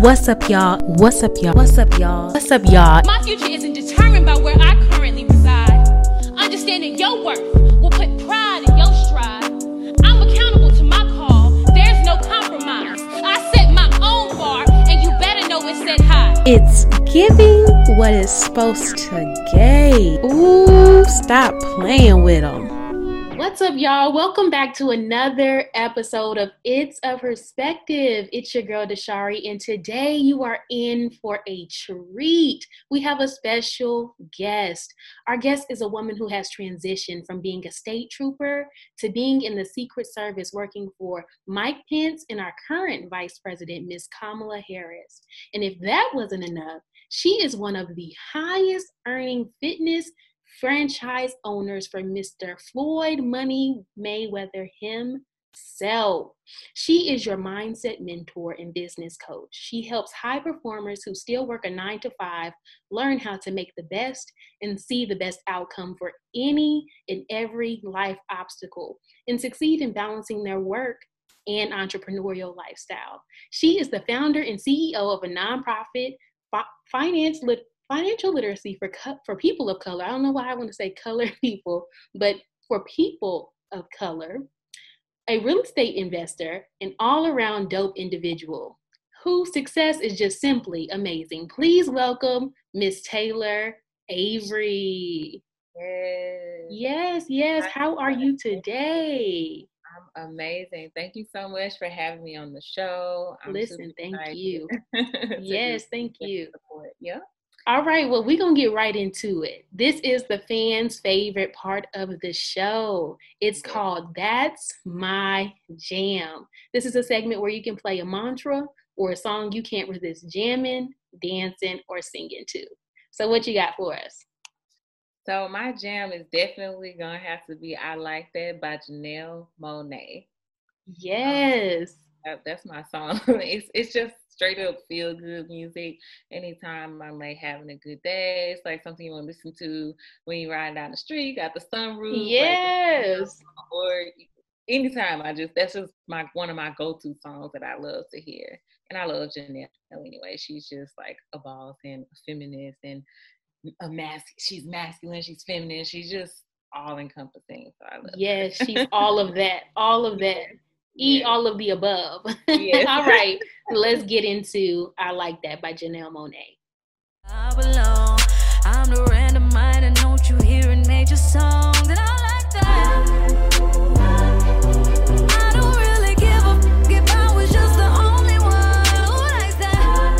What's up, y'all? What's up, y'all? What's up, y'all? What's up, y'all? My future isn't determined by where I currently reside. Understanding your worth will put pride in your stride. I'm accountable to my call. There's no compromise. I set my own bar, and you better know it's set high. It's giving what it's supposed to give. Ooh, stop playing with them. What's up, y'all? Welcome back to another episode of It's a Perspective. It's your girl, Dashari, and today you are in for a treat. We have a special guest. Our guest is a woman who has transitioned from being a state trooper to being in the Secret Service working for Mike Pence and our current Vice President, Ms. Kamala Harris. And if that wasn't enough, she is one of the highest earning fitness franchise owners for Mr. Floyd Money Mayweather himself. She is your mindset mentor and business coach. She helps high performers who still work a 9-to-5 learn how to make the best and see the best outcome for any and every life obstacle and succeed in balancing their work and entrepreneurial lifestyle. She is the founder and CEO of a nonprofit financial literacy for people of color. I don't know why I want to say colored people, but for people of color, a real estate investor, an all-around dope individual whose success is just simply amazing. Please welcome Miss Taylor Avery. Yes. How are you today? I'm amazing. Thank you so much for having me on the show. Thank you. Yes, thank you. Support. Yeah. All right, well, we're going to get right into it. This is the fans' favorite part of the show. It's called That's My Jam. This is a segment where you can play a mantra or a song you can't resist jamming, dancing, or singing to. So what you got for us? So my jam is definitely going to have to be I Like That by Janelle Monáe. Yes. That's my song. It's just straight up feel good music. Anytime I'm like having a good day, it's like something you want to listen to when you're riding down the street, you got the sunroof. Yes. Or anytime that's just one of my go-to songs that I love to hear. And I love Janelle anyway. She's just like a boss and a feminist and she's masculine, she's feminine, she's just all encompassing. So I love her. Yes, she's all of that. All of that. Yes. All of the above. Yes. All right, let's get into I Like That by Janelle Monáe. I belong. I'm the random mind, and don't you hear in major songs? And I like that. I don't really give a fuck if I was just the only one who likes that.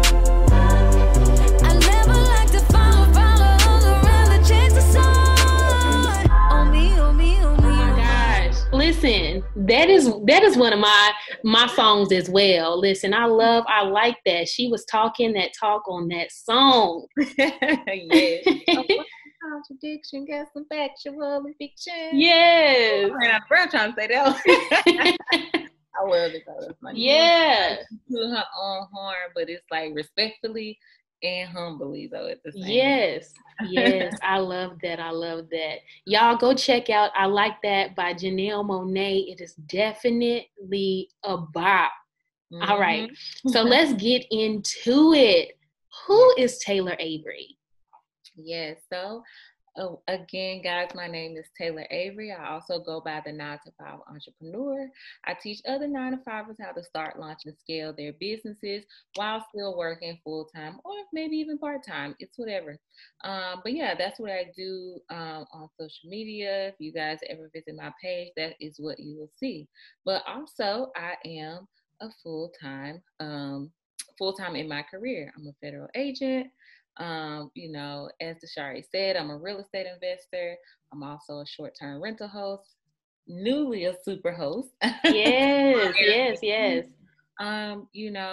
I never like to follow others around to chase the sun. Oh me. Oh my gosh. Listen, that is one of my songs as well. Listen, I like that. She was talking that talk on that song. Yes. Contradiction, got some factual and fiction. Yes. I'm trying to say that. I love it though. That's my yeah. To her own horn, but it's like respectfully and humbly though at the same Yes. I love that. Y'all go check out I Like That by Janelle Monáe. It is definitely a bop. Mm-hmm. All right, so let's get into it. Who is Taylor Avery? Yes, so again, guys, my name is Taylor Avery. I also go by the 9-to-5 entrepreneur. I teach other 9-to-5ers how to start, launch, and scale their businesses while still working full-time or maybe even part-time. It's whatever. But yeah, that's what I do on social media. If you guys ever visit my page, that is what you will see. But also, I am a full-time in my career. I'm a federal agent. As Dashari said, I'm a real estate investor. I'm also a short-term rental host, newly a super host. Yes. And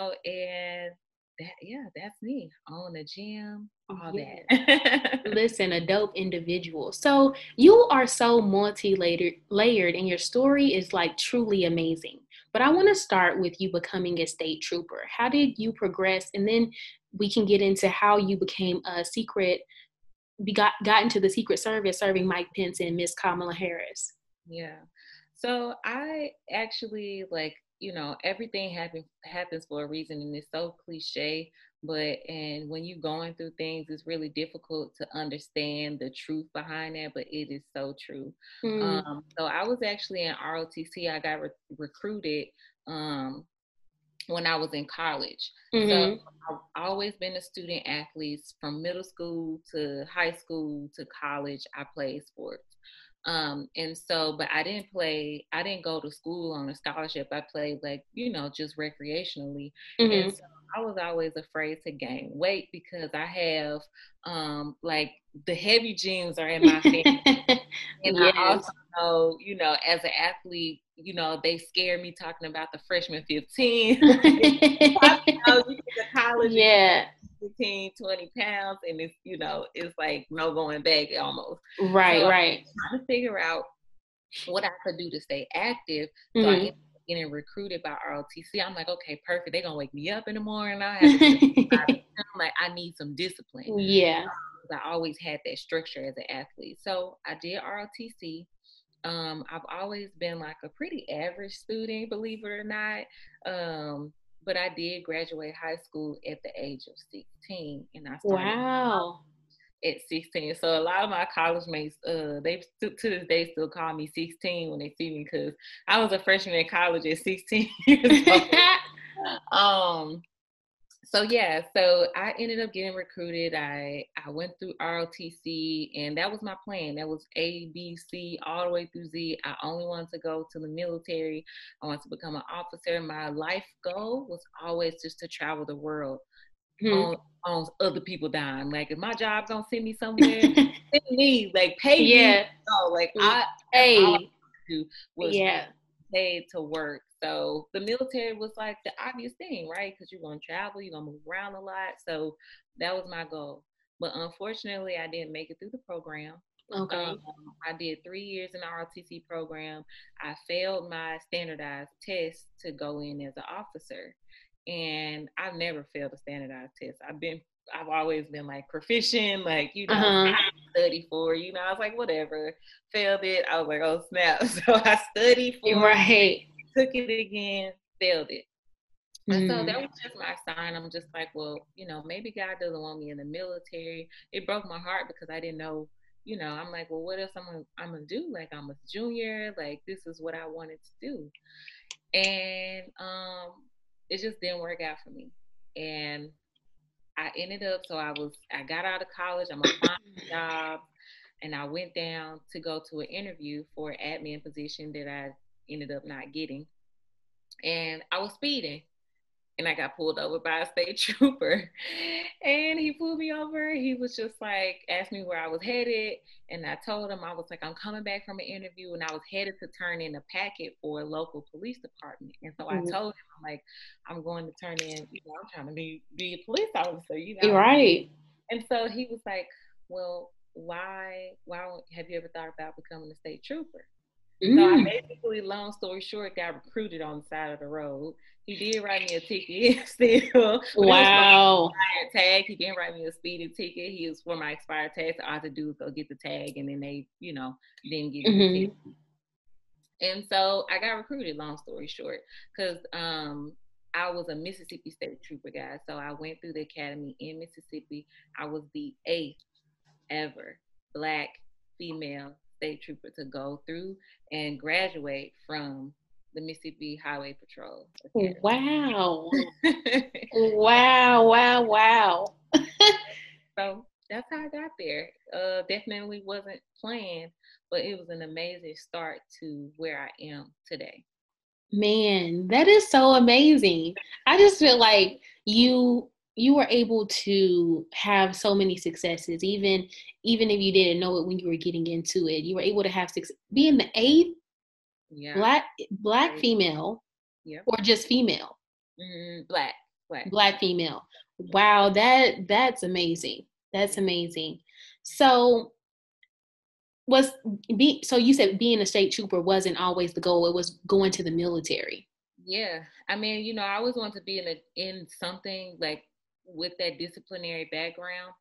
that's me. Own a gym, all that. Listen, a dope individual. So you are so multi-layered and your story is like truly amazing. But I want to start with you becoming a state trooper. How did you progress? And then we can get into how you became got into the Secret Service serving Mike Pence and Miss Kamala Harris. Yeah. So I actually everything happens for a reason, and it's so cliche, and when you're going through things, it's really difficult to understand the truth behind that, but it is so true. So I was actually in ROTC. I got recruited when I was in college. So I've always been a student athlete from middle school to high school to college. I played sports. But I didn't go to school on a scholarship. I played just recreationally. And so I was always afraid to gain weight because I have the heavy genes are in my family. And yes. I also know, as an athlete, they scare me talking about the freshman 15. You get to college, yeah. 15, 20 pounds, and it's like no going back almost. Right, so right. I'm trying to figure out what I could do to stay active. So I ended up getting recruited by ROTC. I'm like, okay, perfect. They're gonna wake me up in the morning. I have to I'm like, I need some discipline. Yeah. I always had that structure as an athlete. So I did ROTC. I've always been like a pretty average student, believe it or not. But I did graduate high school at the age of 16, and I started at 16. So a lot of my college mates, they to this day still call me 16 when they see me, because I was a freshman in college at 16 years old. So I ended up getting recruited. I went through ROTC, and that was my plan. That was A, B, C, all the way through Z. I only wanted to go to the military. I wanted to become an officer. My life goal was always just to travel the world on other people dying. Like, if my job gonna send me somewhere, send me, pay me. No, I do was paid to work. So the military was like the obvious thing, right? Because you're going to travel, you're going to move around a lot. So that was my goal. But unfortunately, I didn't make it through the program. Okay. I did 3 years in the ROTC program. I failed my standardized test to go in as an officer. And I've never failed a standardized test. I've always been proficient, study for, I was like, whatever. Failed it. I was like, oh snap. So I studied for right. Took it again, failed it. And so that was just my sign. I'm just like, well, maybe God doesn't want me in the military. It broke my heart because I didn't know, I'm like, well, what else I'm gonna do? I'm a junior, this is what I wanted to do. And it just didn't work out for me. And I ended up, I got out of college, I'm gonna find a job, and I went down to go to an interview for an admin position that I ended up not getting. And I was speeding, and I got pulled over by a state trooper, and he pulled me over. He was just asked me where I was headed, and I told him, I was like, I'm coming back from an interview, and I was headed to turn in a packet for a local police department. And so I told him, I'm like, I'm going to turn in, I'm trying to be a police officer, Right. And so he was like, well, why have you ever thought about becoming a state trooper? So I basically, long story short, got recruited on the side of the road. He did write me a ticket still. Wow. Tag. He didn't write me a speeding ticket. He was for my expired tag. So all I had to do was go get the tag, and then they, didn't give me the ticket. And so I got recruited, long story short, because I was a Mississippi State Trooper, guys. So I went through the academy in Mississippi. I was the 8th ever Black female state trooper to go through and graduate from the Mississippi Highway Patrol Academy. Wow. wow. So that's how I got there. Definitely wasn't planned, but it was an amazing start to where I am today. Man, that is so amazing. I just feel like you were able to have so many successes, even if you didn't know it when you were getting into it. You were able to have success, being the 8th black female, or just female. Black female. Wow, that's amazing. That's amazing. So so you said being a state trooper wasn't always the goal. It was going to the military. Yeah, I mean, I always wanted to be in something with that disciplinary background.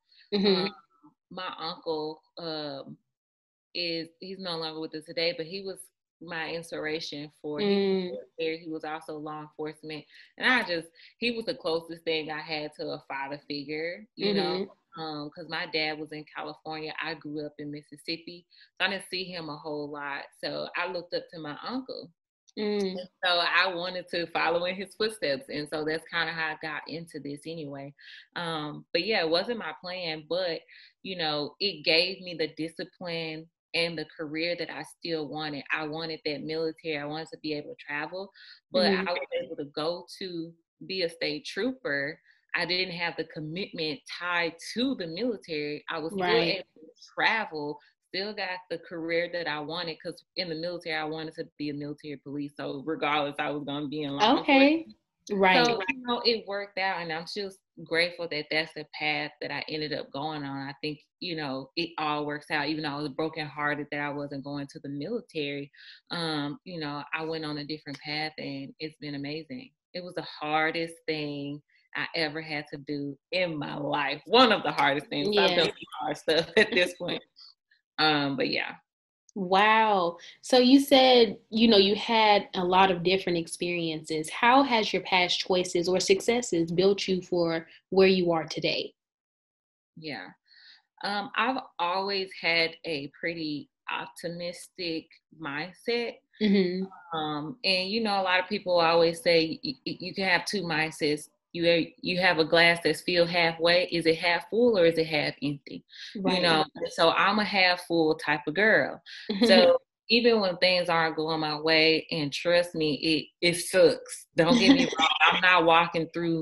My uncle he's no longer with us today, but he was my inspiration for Mm. he was also law enforcement, and he was the closest thing I had to a father figure, you know, because my dad was in California. I grew up in Mississippi, so I didn't see him a whole lot. So I looked up to my uncle. Mm. And so I wanted to follow in his footsteps. And so that's kind of how I got into this anyway. But yeah, it wasn't my plan, but you know, it gave me the discipline and the career that I still wanted. I wanted that military. I wanted to be able to travel, but I was able to go to be a state trooper. I didn't have the commitment tied to the military. I was still able to travel, still got the career that I wanted, because in the military, I wanted to be a military police. So regardless, I was going to be in law enforcement. Right. So, you know, it worked out, and I'm just grateful that that's the path that I ended up going on. I think, you know, it all works out, even though I was brokenhearted that I wasn't going to the military. You know, I went on a different path, and it's been amazing. It was the hardest thing I ever had to do in my life. One of the hardest things. Yeah. I've done some hard stuff at this point. But yeah. Wow. So you said, you know, you had a lot of different experiences. How has your past choices or successes built you for where you are today? Yeah. I've always had a pretty optimistic mindset. Mm-hmm. And you know, a lot of people always say you can have two mindsets. You have a glass that's filled halfway. Is it half full or is it half empty? Right. You know, so I'm a half full type of girl. So even when things aren't going my way, and trust me, it sucks. Don't get me wrong. I'm not walking through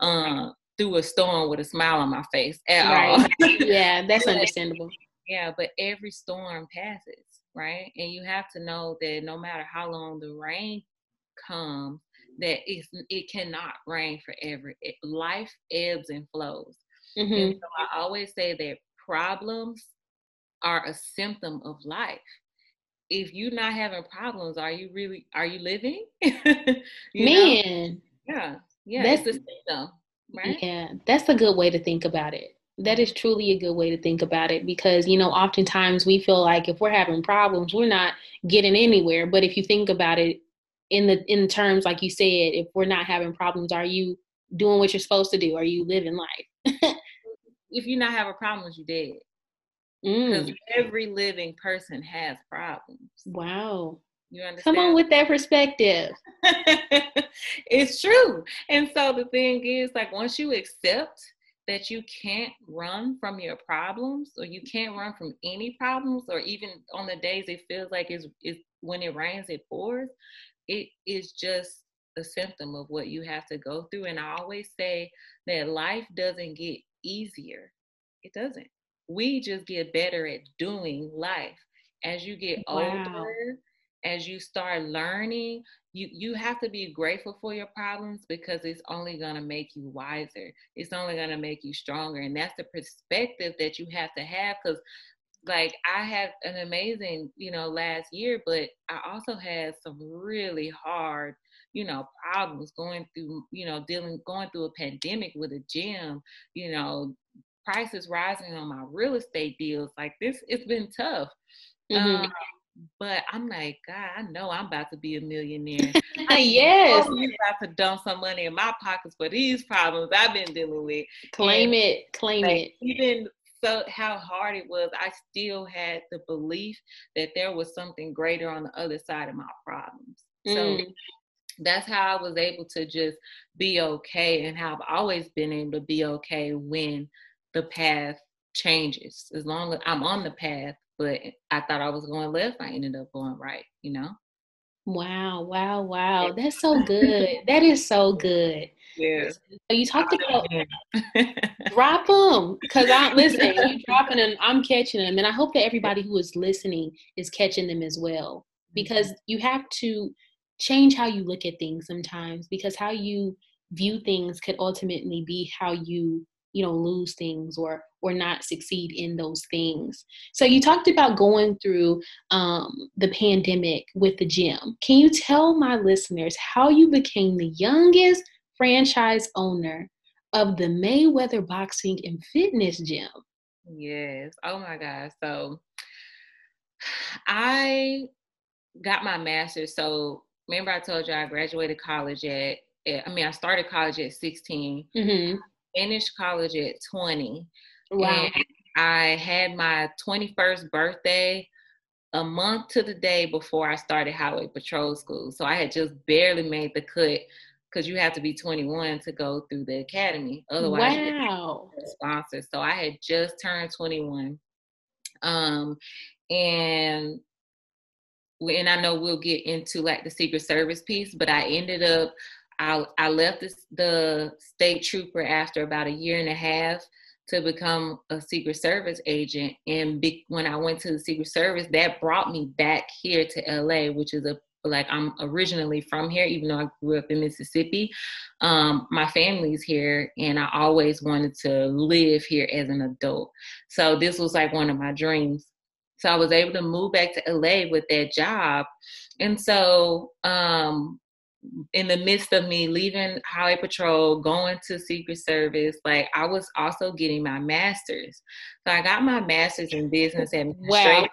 a storm with a smile on my face at all. Yeah, that's understandable. Yeah, but every storm passes, right? And you have to know that no matter how long the rain comes, that it cannot rain forever. Life ebbs and flows. And so I always say that problems are a symptom of life. If you're not having problems, are you living? Man. Know? Yeah, it's a symptom, right? Yeah, that's a good way to think about it. That is truly a good way to think about it, because, you know, oftentimes we feel like if we're having problems, we're not getting anywhere. But if you think about it in terms, like you said, if we're not having problems, are you doing what you're supposed to do? Are you living life? If you're not having problems, you're dead. Because every living person has problems. Wow. You understand? Come on with that perspective. It's true. And so the thing is, like, once you accept that you can't run from your problems, or you can't run from any problems, or even on the days it feels like it's when it rains, it pours, it is just a symptom of what you have to go through. And I always say that life doesn't get easier. It doesn't. We just get better at doing life. As you get older, as you start learning, you have to be grateful for your problems, because it's only going to make you wiser. It's only going to make you stronger. And that's the perspective that you have to have. Because, like, I had an amazing, you know, last year, but I also had some really hard, you know, problems going through a pandemic with a gym, you know, prices rising on my real estate deals. Like, this, it's been tough. But I'm like, God, I know I'm about to be a millionaire. Yes. You about to dump some money in my pockets for these problems I've been dealing with. Claim it. Even so, how hard it was, I still had the belief that there was something greater on the other side of my problems. So that's how I was able to just be okay, and how I've always been able to be okay when the path changes. As long as I'm on the path, but I thought I was going left, I ended up going right, you know? Wow. That's so good. That is so good. Yeah. So you talked about drop them, because you dropping them, I'm catching them, and I hope that everybody who is listening is catching them as well, because you have to change how you look at things sometimes, because how you view things could ultimately be how you lose things or not succeed in those things. So you talked about going through the pandemic with the gym. Can you tell my listeners how you became the youngest franchise owner of the Mayweather Boxing and Fitness Gym? Yes. Oh my gosh. So I got my master's. So remember I told you I graduated college I started college at 16, finished college at 20. Wow. And I had my 21st birthday a month to the day before I started Highway Patrol School. So I had just barely made the cut because you have to be 21 to go through the academy. Otherwise, you get sponsors. So I had just turned 21. And I know we'll get into like the Secret Service piece, but I ended up, I left the state trooper after about a year and a half to become a Secret Service agent. And when I went to the Secret Service, that brought me back here to LA, which is I'm originally from here, even though I grew up in Mississippi. My family's here, and I always wanted to live here as an adult. So this was like one of my dreams. So I was able to move back to LA with that job. And so in the midst of me leaving Highway Patrol, going to Secret Service, like I was also getting my master's. So I got my master's in business administration.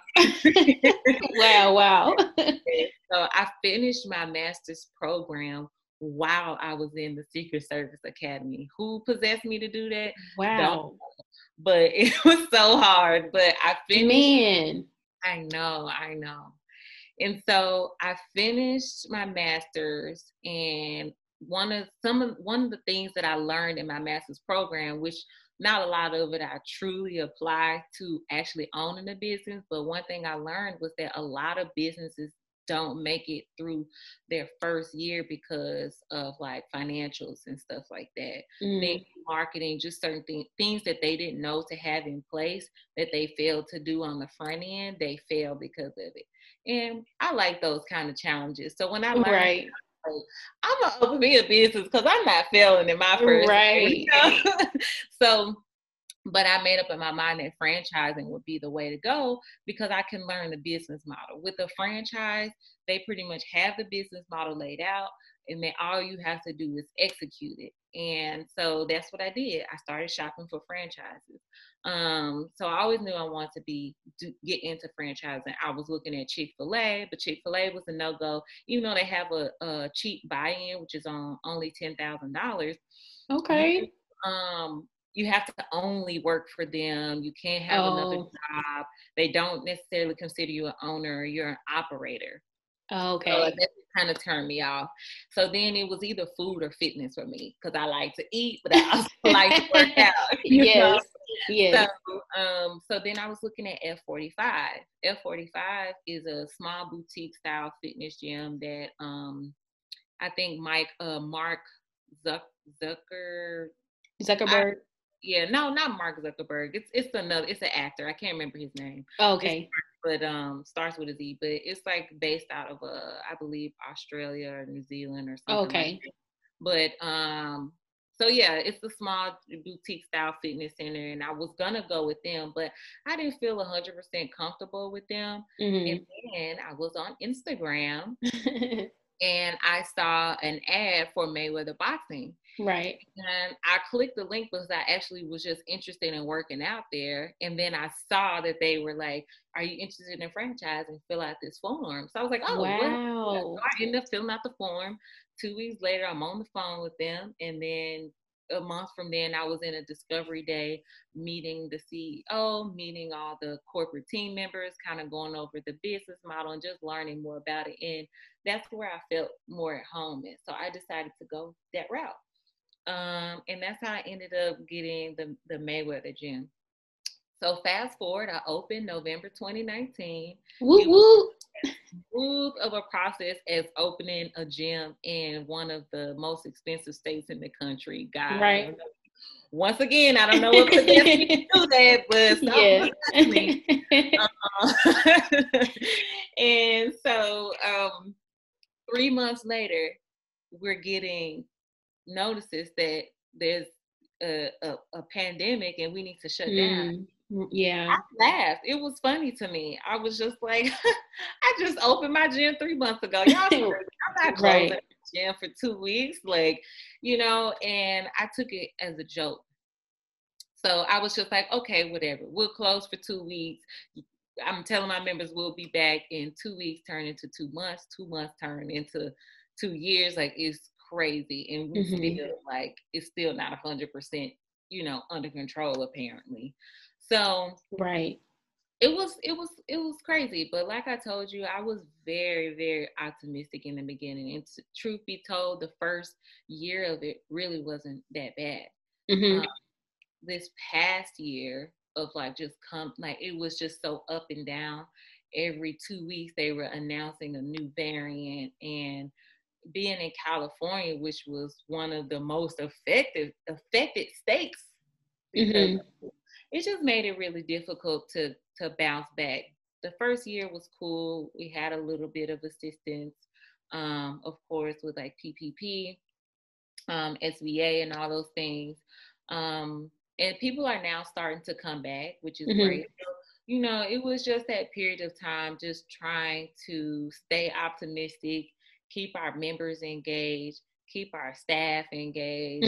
Wow. So I finished my master's program while I was in the Secret Service Academy. Who possessed me to do that? Wow. But it was so hard. But I finished. Man. I know. And so I finished my master's, and one of the things that I learned in my master's program, which not a lot of it I truly apply to actually owning a business, but one thing I learned was that a lot of businesses don't make it through their first year because of like financials and stuff like that. Marketing, just certain things that they didn't know to have in place that they failed to do on the front end, they failed because of it. And I like those kind of challenges. So when I learned, I'm going to open me a business because I'm not failing in my first year. So, but I made up in my mind that franchising would be the way to go because I can learn the business model. With a franchise, they pretty much have the business model laid out, and then all you have to do is execute it. And so that's what I did. I started shopping for franchises. So I always knew I wanted to get into franchising. I was looking at Chick-fil-A, but Chick-fil-A was a no-go, even though they have a cheap buy-in, which is on only $10,000. Okay. You have to only work for them. You can't have another job. They don't necessarily consider you an owner. You're an operator. Okay. So that kind of turned me off. So then it was either food or fitness for me because I like to eat, but I also like to work out. Yes. So then I was looking at F45. F45 is a small boutique style fitness gym that I think Mark Zuckerberg. Yeah, no, not Mark Zuckerberg. It's an actor. I can't remember his name. Okay. But starts with a Z. But it's like based out of I believe Australia or New Zealand or something. Okay. Like that. But so yeah, it's a small boutique style fitness center, and I was gonna go with them, but I didn't feel 100% comfortable with them. And then I was on Instagram. And I saw an ad for Mayweather Boxing. Right. And I clicked the link because I actually was just interested in working out there. And then I saw that they were like, are you interested in franchising? Fill out this form. So I was like, oh, wow. So I ended up filling out the form. 2 weeks later, I'm on the phone with them. And then a month from then, I was in a discovery day meeting the CEO, meeting all the corporate team members, kind of going over the business model and just learning more about it. And that's where I felt more at home. And so I decided to go that route. And that's how I ended up getting the Mayweather gym. So fast forward, I opened November 2019. Woo woo. Smooth of a process as opening a gym in one of the most expensive states in the country. God, right. Once again, I don't know what possessed me to do that, but and so 3 months later, we're getting notices that there's a pandemic and we need to shut down. Yeah. I laughed. It was funny to me. I was just like, I just opened my gym 3 months ago. Y'all, I'm not closing the gym for 2 weeks. Like, and I took it as a joke. So I was just like, okay, whatever. We'll close for 2 weeks. I'm telling my members we'll be back in 2 weeks, turn into 2 months, 2 months turn into 2 years. Like, it's crazy. And we still, like, it's still not 100%, under control, apparently. So right. it was crazy. But like I told you, I was very, very optimistic in the beginning. And truth be told, the first year of it really wasn't that bad. This past year of it was just so up and down. Every 2 weeks they were announcing a new variant, and being in California, which was one of the most affected states, because it just made it really difficult to bounce back. The first year was cool. We had a little bit of assistance, of course, with like PPP, SBA, and all those things. And people are now starting to come back, which is great. So, it was just that period of time, just trying to stay optimistic, keep our members engaged, keep our staff engaged.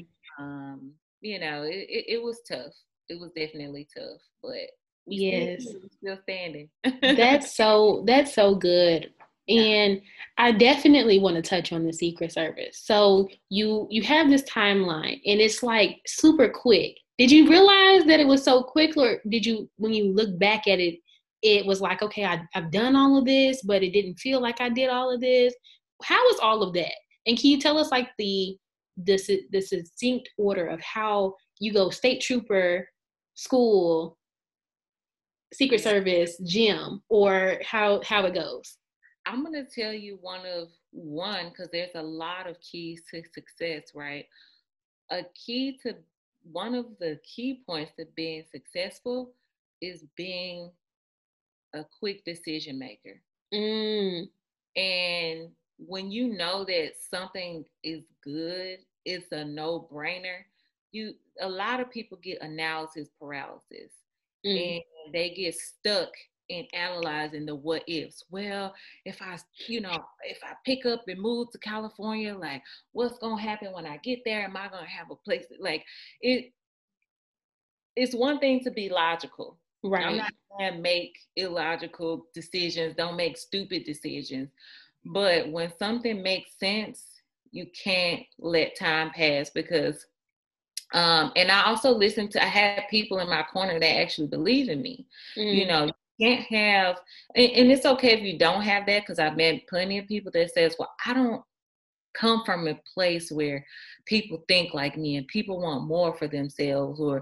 It was tough. It was definitely tough, but we're still standing. That's so good. And I definitely want to touch on the Secret Service. So you have this timeline, and it's like super quick. Did you realize that it was so quick, or did you, when you look back at it, it was like, okay, I've done all of this, but it didn't feel like I did all of this? How was all of that? And can you tell us like the succinct order of how you go state trooper, school, Secret Service, gym, or how it goes? I'm going to tell you one, because there's a lot of keys to success, right? One of the key points to being successful is being a quick decision maker. And when you know that something is good, it's a no-brainer. A lot of people get analysis paralysis, and they get stuck in analyzing the what ifs. Well, if I pick up and move to California, like, what's gonna happen when I get there? Am I gonna have a place? Like, it's one thing to be logical. Right. I'm not gonna make illogical decisions. Don't make stupid decisions. But when something makes sense, you can't let time pass, because and I also I had people in my corner that actually believe in me. You can't have, and it's okay if you don't have that, because I've met plenty of people that says, well, I don't come from a place where people think like me and people want more for themselves, or,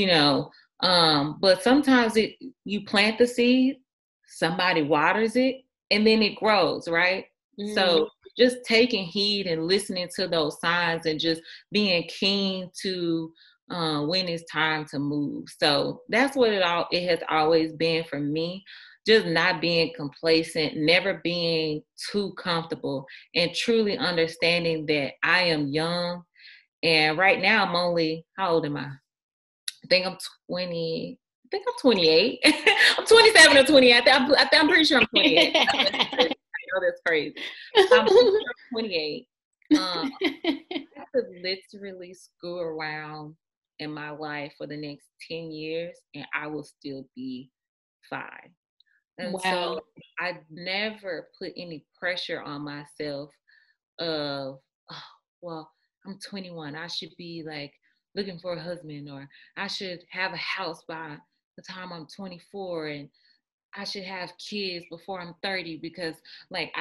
but sometimes you plant the seed, somebody waters it, and then it grows, right? So just taking heed and listening to those signs, and just being keen to when it's time to move. So that's what it has always been for me. Just not being complacent, never being too comfortable, and truly understanding that I am young. And right now I'm only, how old am I? I think I'm 20. I think I'm 28. I'm 27 or 28. I'm pretty sure I'm 28. I know that's crazy. I'm 28. I could literally screw around in my life for the next 10 years, and I will still be fine. And so I never put any pressure on myself of, oh, well, I'm 21. I should be like looking for a husband, or I should have a house by the time I'm 24, and I should have kids before I'm 30, because like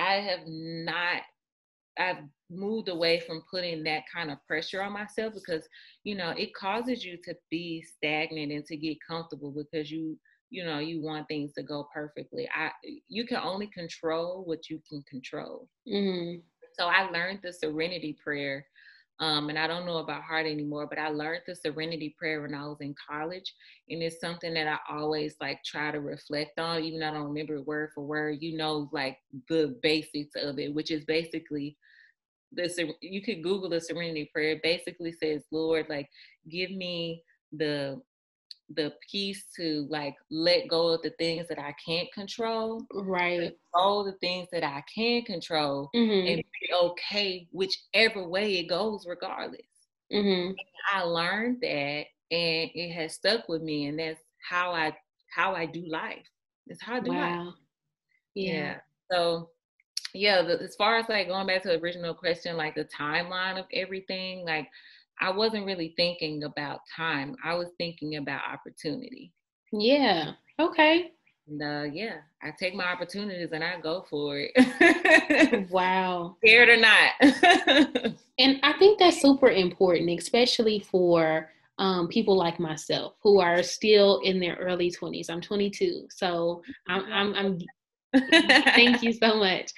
I've moved away from putting that kind of pressure on myself, because, it causes you to be stagnant and to get comfortable, because you want things to go perfectly. You can only control what you can control. So I learned the Serenity Prayer, and I don't know about heart anymore, but I learned the Serenity Prayer when I was in college, and it's something that I always like try to reflect on, even though I don't remember it word for word. Like the basics of it, which is basically you could Google the Serenity Prayer. It basically says, Lord, like, give me the peace to like let go of the things that I can't control, right? All the things that I can control, and be okay whichever way it goes, regardless. I learned that, and it has stuck with me, and that's how I how I do life. It's how I do life. Wow. Yeah. Yeah. So yeah, as far as like going back to the original question, like the timeline of everything, like I wasn't really thinking about time. I was thinking about opportunity. Yeah. Okay. And yeah, I take my opportunities and I go for it. Wow. Scared or not. And I think that's super important, especially for people like myself who are still in their early 20s. I'm 22, so I'm thank you so much.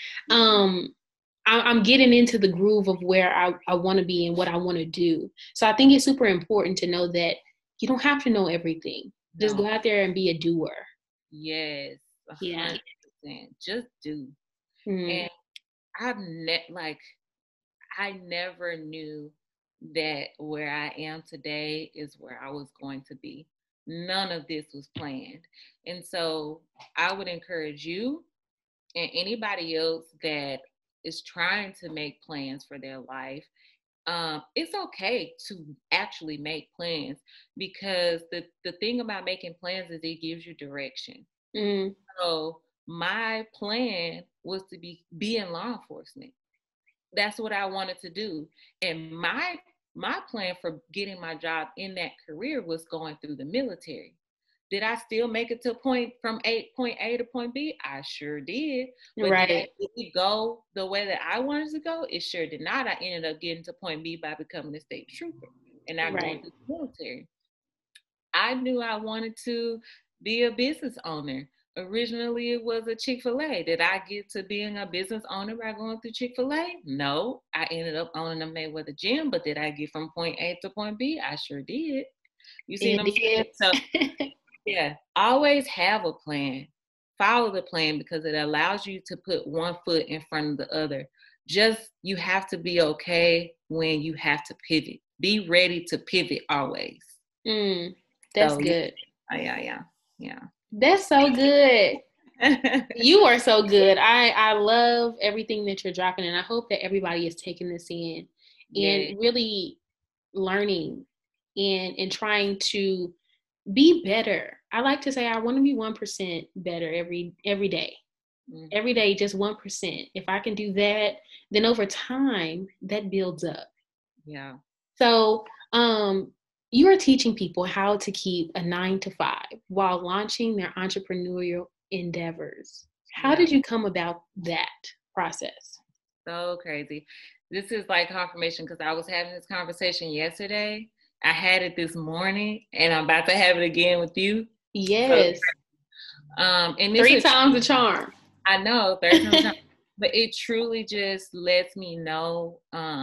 I'm getting into the groove of where I want to be and what I want to do. So I think it's super important to know that you don't have to know everything. Just go out there and be a doer. Yes, 100%. Yeah. Just do. Mm. And I never knew that where I am today is where I was going to be. None of this was planned. And so I would encourage you and anybody else that is trying to make plans for their life. It's okay to actually make plans, because the thing about making plans is it gives you direction. Mm. So my plan was to be in law enforcement. That's what I wanted to do. And my plan for getting my job in that career was going through the military. Did I still make it to point A to point B? I sure did. But Right. did it go the way that I wanted to go? It sure did not. I ended up getting to point B by becoming a state trooper and not going to the military. I knew I wanted to be a business owner. Originally, it was a Chick-fil-A. Did I get to being a business owner by going through Chick-fil-A? No. I ended up owning a Mayweather gym, but did I get from point A to point B? I sure did. You see what I'm saying? So, yeah, always have a plan. Follow the plan, because it allows you to put one foot in front of the other. Just, you have to be okay when you have to pivot. Be ready to pivot always. That's good. Yeah. That's so good. You are so good. I love everything that you're dropping, and I hope that everybody is taking this in and really learning and trying to be better. I like to say I want to be 1% better every day. Mm-hmm. Every day, just 1%. If I can do that, then over time that builds up. Yeah. So, you are teaching people how to keep a 9-to-5 while launching their entrepreneurial endeavors. How did you come about that process? So crazy. This is like confirmation, because I was having this conversation yesterday. I had it this morning, and I'm about to have it again with you. Yes. So, and this 3 times the charm. I know, 3 times the charm. But it truly just lets me know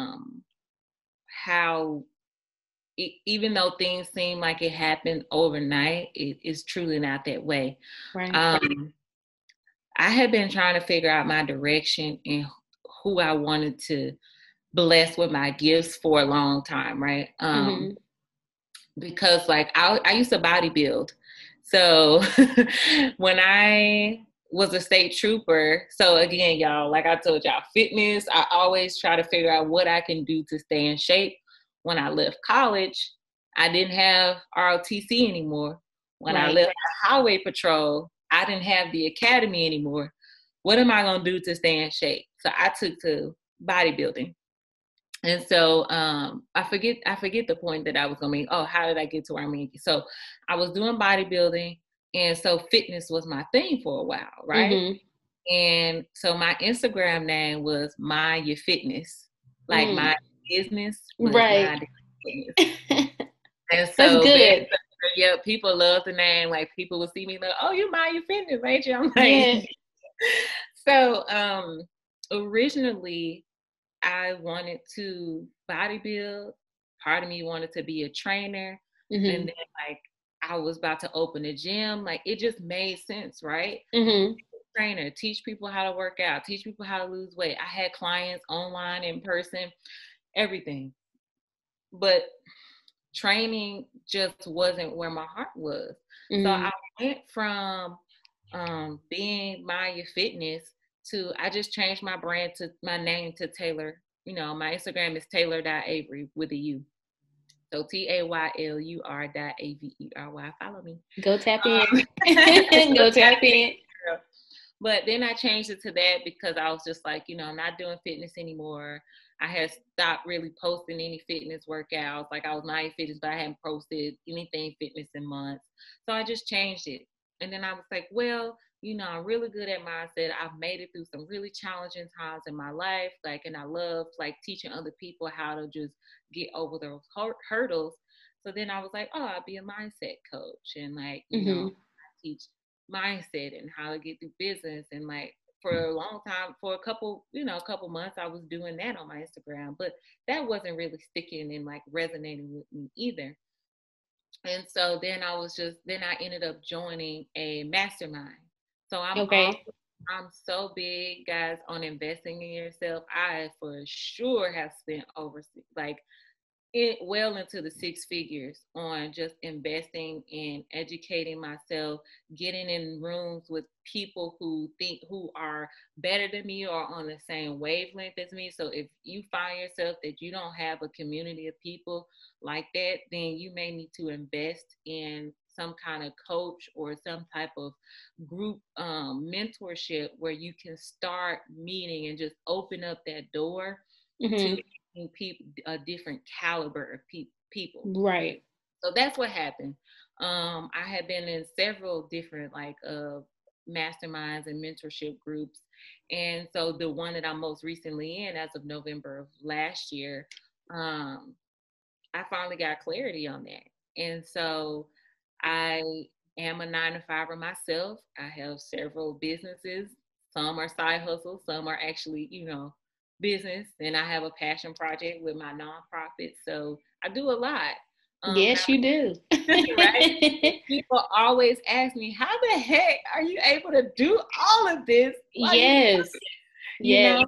how, even though things seem like it happened overnight, it is truly not that way. Right. I had been trying to figure out my direction and who I wanted to bless with my gifts for a long time, right? Because like I used to bodybuild. So when I was a state trooper, so again, y'all, like I told y'all, fitness, I always try to figure out what I can do to stay in shape. When I left college, I didn't have ROTC anymore. When I left the highway patrol, I didn't have the academy anymore. What am I going to do to stay in shape? So I took to bodybuilding. And so I forget the point that I was going to make. Oh, how did I get to where I'm making? So I was doing bodybuilding. And so fitness was my thing for a while, right? Mm-hmm. And so my Instagram name was My Your Fitness. Like my business. Right. And so, that's good. Yeah, people love the name. Like people will see me like, oh, you My Your Fitness, ain't you? I'm like, So originally I wanted to bodybuild. Part of me wanted to be a trainer. Mm-hmm. And then like I was about to open a gym. Like it just made sense, right? Mm-hmm. Trainer, teach people how to work out, teach people how to lose weight. I had clients online, in person, everything. But training just wasn't where my heart was. Mm-hmm. So I went from being My Your Fitness to, I just changed my name to Taylor. You know, my Instagram is Taylor.Avery with a U. So TAYLUR.AVERY. Follow me. Go tap in. Go tap in. But then I changed it to that because I was just like, I'm not doing fitness anymore. I had stopped really posting any fitness workouts. Like I was not in fitness, but I hadn't posted anything fitness in months. So I just changed it. And then I was like, well, I'm really good at mindset. I've made it through some really challenging times in my life. And I love teaching other people how to just get over those hurdles. So then I was like, oh, I'll be a mindset coach. And I teach mindset and how to get through business. And for a long time, for a couple months, I was doing that on my Instagram, but that wasn't really sticking and resonating with me either. And so then I ended up joining a mastermind. So I'm so big, guys, on investing in yourself. I for sure have spent over well into the 6 figures on just investing and educating myself, getting in rooms with people who are better than me or on the same wavelength as me. So if you find yourself that you don't have a community of people like that, then you may need to invest in some kind of coach or some type of group mentorship where you can start meeting and just open up that door to people, a different caliber of people. Right. So that's what happened. I had been in several different masterminds and mentorship groups. And so the one that I'm most recently in as of November of last year, I finally got clarity on that. And so I am a 9-to-5er myself. I have several businesses. Some are side hustles. Some are actually, business. And I have a passion project with my nonprofit. So I do a lot. Yes, you do. Right? People always ask me, how the heck are you able to do all of this? Yes. Know?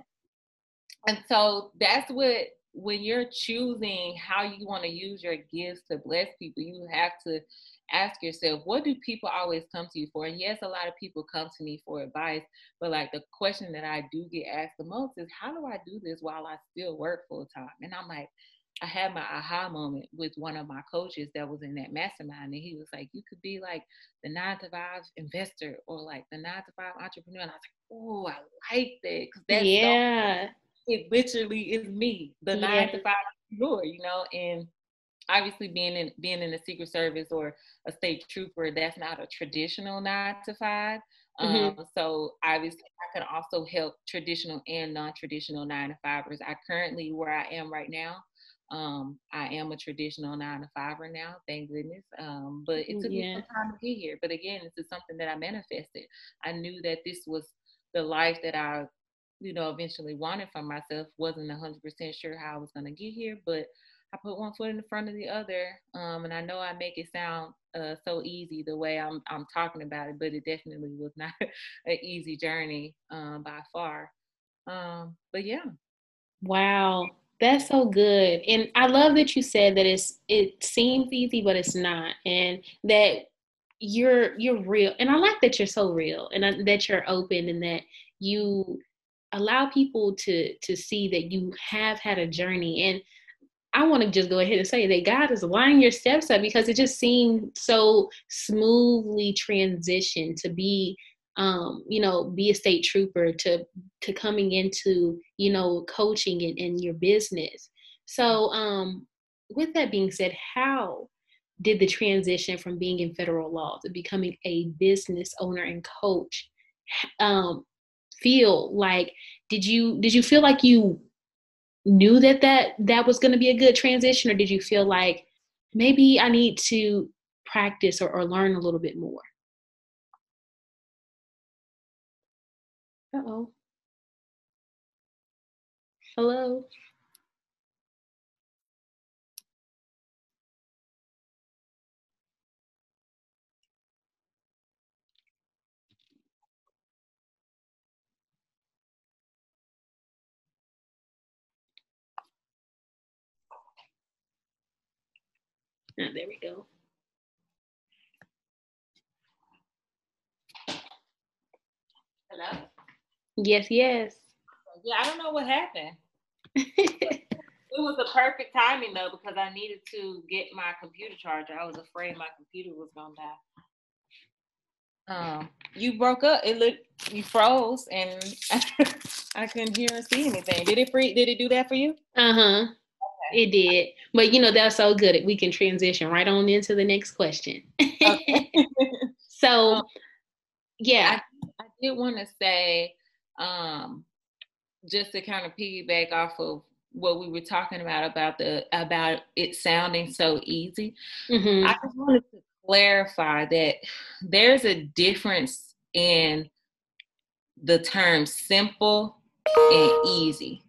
And so that's when you're choosing how you want to use your gifts to bless people, you have to ask yourself, what do people always come to you for? And yes, a lot of people come to me for advice, but the question that I do get asked the most is, how do I do this while I still work full time? And I'm like, I had my aha moment with one of my coaches that was in that mastermind. And he was like, you could be the 9-to-5 investor or the 9-to-5 entrepreneur. And I was like, oh, I like that. Because that's it literally is me, the 9-to-5 entrepreneur, and obviously being in the Secret Service or a state trooper, that's not a traditional 9-to-5. So obviously I can also help traditional and non-traditional 9-to-5ers. I currently, where I am right now, I am a traditional 9-to-5er now, thank goodness. But it took me some time to get here. But again, this is something that I manifested. I knew that this was the life that I, eventually wanted for myself. Wasn't 100% sure how I was going to get here, but I put one foot in front of the other. And I know I make it sound so easy the way I'm talking about it, but it definitely was not an easy journey by far. But yeah. Wow. That's so good. And I love that you said that it seems easy, but it's not. And that you're real. And I like that you're so real and that you're open and that you allow people to see that you have had a journey. And I want to just go ahead and say that God is lining your steps up, because it just seemed so smoothly transition to be be a state trooper to coming into, coaching in your business. So with that being said, how did the transition from being in federal law to becoming a business owner and coach feel like? Did you feel like you knew that was going to be a good transition, or did you feel like maybe I need to practice or learn a little bit more? Uh-oh. Hello? Ah, there we go. Hello? Yes. Yeah, I don't know what happened. It was the perfect timing though, because I needed to get my computer charger. I was afraid my computer was gonna die. You broke up. You froze, and I couldn't hear or see anything. Did it do that for you? Okay. It did, but that's so good. We can transition right on into the next question. Okay. So, yeah, I did want to say, just to kind of piggyback off of what we were talking about it sounding so easy. Mm-hmm. I just wanted to clarify that there's a difference in the term simple and easy.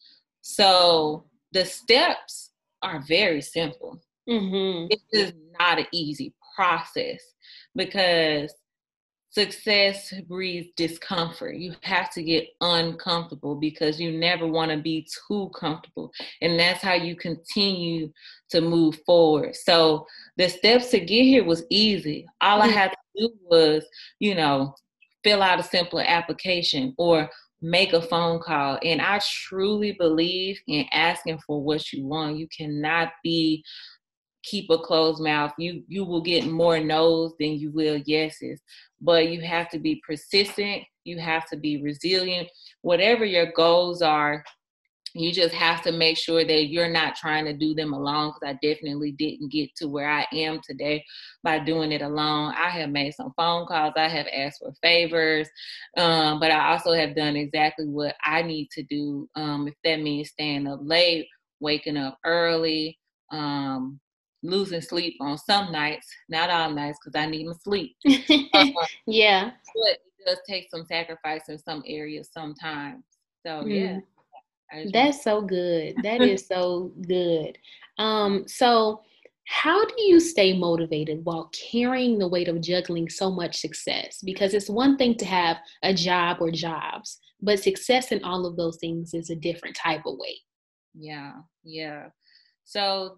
So the steps are very simple. Mm-hmm. It's just not an easy process because success breeds discomfort. You have to get uncomfortable because you never want to be too comfortable. And that's how you continue to move forward. So the steps to get here was easy. All I had to do was, fill out a simple application or make a phone call. And I truly believe in asking for what you want. You cannot keep a closed mouth. You will get more no's than you will yeses, but you have to be persistent. You have to be resilient. Whatever your goals are, you just have to make sure that you're not trying to do them alone, because I definitely didn't get to where I am today by doing it alone. I have made some phone calls. I have asked for favors, but I also have done exactly what I need to do. If that means staying up late, waking up early, losing sleep on some nights, not all nights, because I need my sleep. Yeah. But it does take some sacrifice in some areas sometimes. So, yeah. That's so good. That is so good. So how do you stay motivated while carrying the weight of juggling so much success? Because it's one thing to have a job or jobs, but success in all of those things is a different type of weight. Yeah. So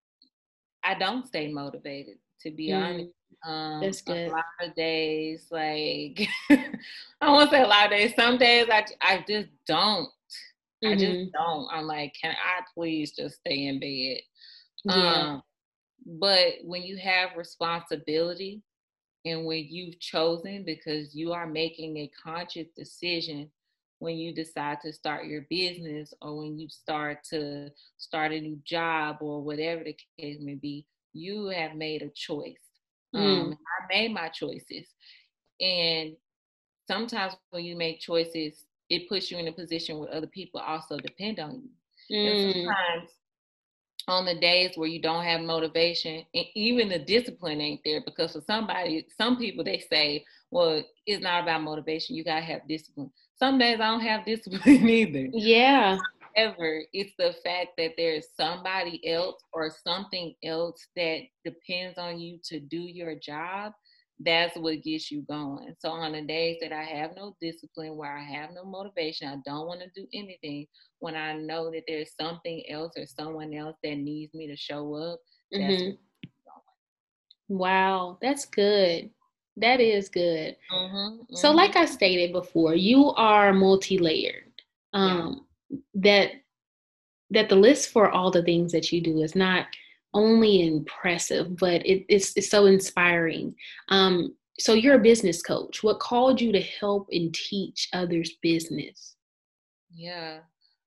I don't stay motivated, to be honest. That's good. A lot of days, like, I won't say a lot of days. Some days I just don't. I just don't. I'm like, can I please just stay in bed? Yeah. But when you have responsibility and when you've chosen, because you are making a conscious decision when you decide to start your business or when you start a new job or whatever the case may be, you have made a choice. I made my choices. And sometimes when you make choices, it puts you in a position where other people also depend on you. And sometimes on the days where you don't have motivation, and even the discipline ain't there, because for some people, they say, well, it's not about motivation. You got to have discipline. Some days I don't have discipline either. Yeah. However, it's the fact that there's somebody else or something else that depends on you to do your job. That's what gets you going. So on the days that I have no discipline, where I have no motivation, I don't want to do anything, when I know that there's something else or someone else that needs me to show up, that's what gets me going. Wow, that's good. That is good. So like I stated before, you are multi-layered. That the list for all the things that you do is not only impressive, but it's so inspiring. So you're a business coach. What called you to help and teach others business? Yeah.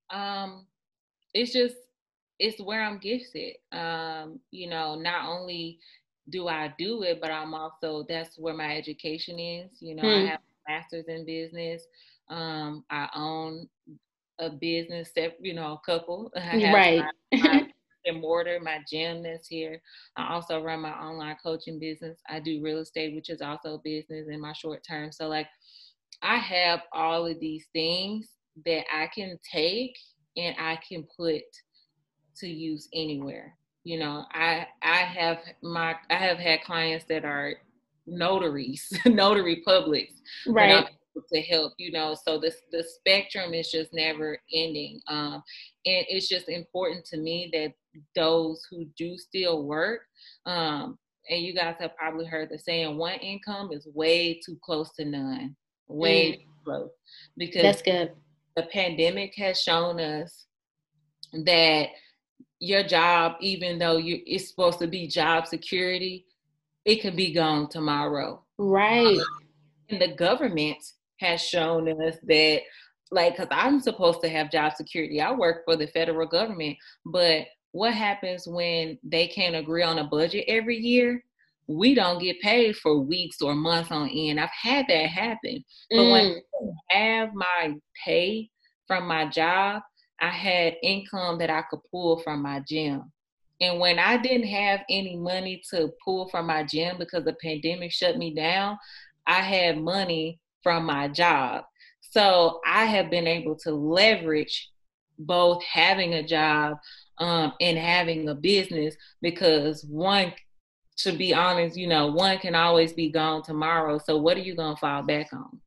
It's where I'm gifted. Not only do I do it, but that's where my education is. I have a master's in business. I own a business that, a couple. I have right. my and mortar, my gym that's here. I also run my online coaching business. I do real estate, which is also a business in my short term. So like, I have all of these things that I can take and I can put to use anywhere. I have had clients that are notaries, notary publics, right, to help, so the spectrum is just never ending. And it's just important to me that those who do still work, and you guys have probably heard the saying, one income is way too close to none, way too close, because that's good. The pandemic has shown us that your job, even though it's supposed to be job security, it could be gone tomorrow. Right. And the government has shown us that, like, because I'm supposed to have job security. I work for the federal government, but what happens when they can't agree on a budget every year? We don't get paid for weeks or months on end. I've had that happen. But when I have my pay from my job, I had income that I could pull from my gym. And when I didn't have any money to pull from my gym because the pandemic shut me down, I had money from my job. So I have been able to leverage both having a job and having a business, because one, to be honest, one can always be gone tomorrow. So what are you going to fall back on?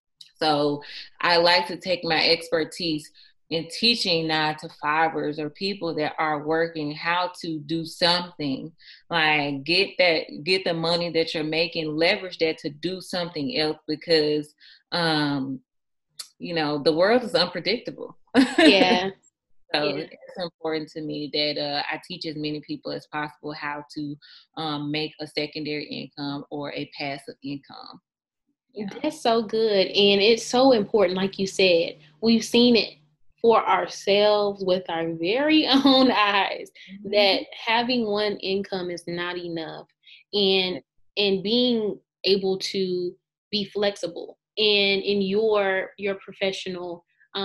So I like to take my expertise in teaching 9-to-5ers or people that are working how to do something, like get the money that you're making, leverage that to do something else, because the world is unpredictable. Yeah. So it's important to me that I teach as many people as possible how to make a secondary income or a passive income. Yeah. That's so good. And it's so important, like you said, we've seen it for ourselves with our very own eyes, that having one income is not enough, and being able to be flexible in your professional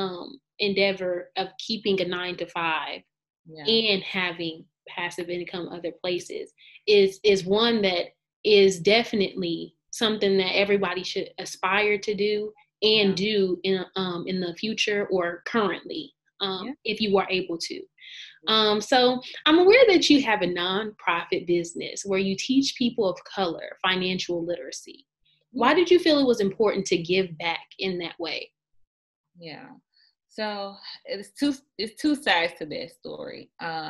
endeavor of keeping a 9-to-5 and having passive income other places is one that is definitely something that everybody should aspire to do and do in the future or currently, if you are able to. So I'm aware that you have a nonprofit business where you teach people of color financial literacy. Why did you feel it was important to give back in that way? Yeah. So it's two sides to that story.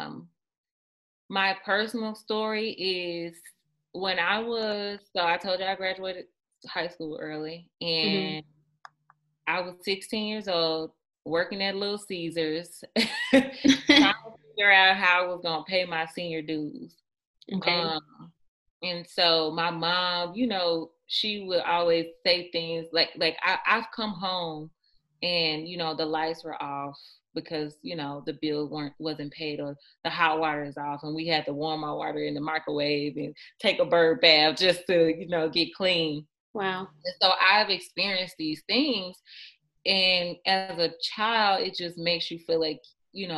My personal story is when I told you I graduated high school early, and I was 16 years old, working at Little Caesars, trying to figure out how I was going to pay my senior dues. Okay. And so my mom, she would always say things like I've come home and, the lights were off because, the bill wasn't paid, or the hot water is off, and we had to warm our water in the microwave and take a bird bath just to, get clean. Wow. And so I've experienced these things, and as a child, it just makes you feel like,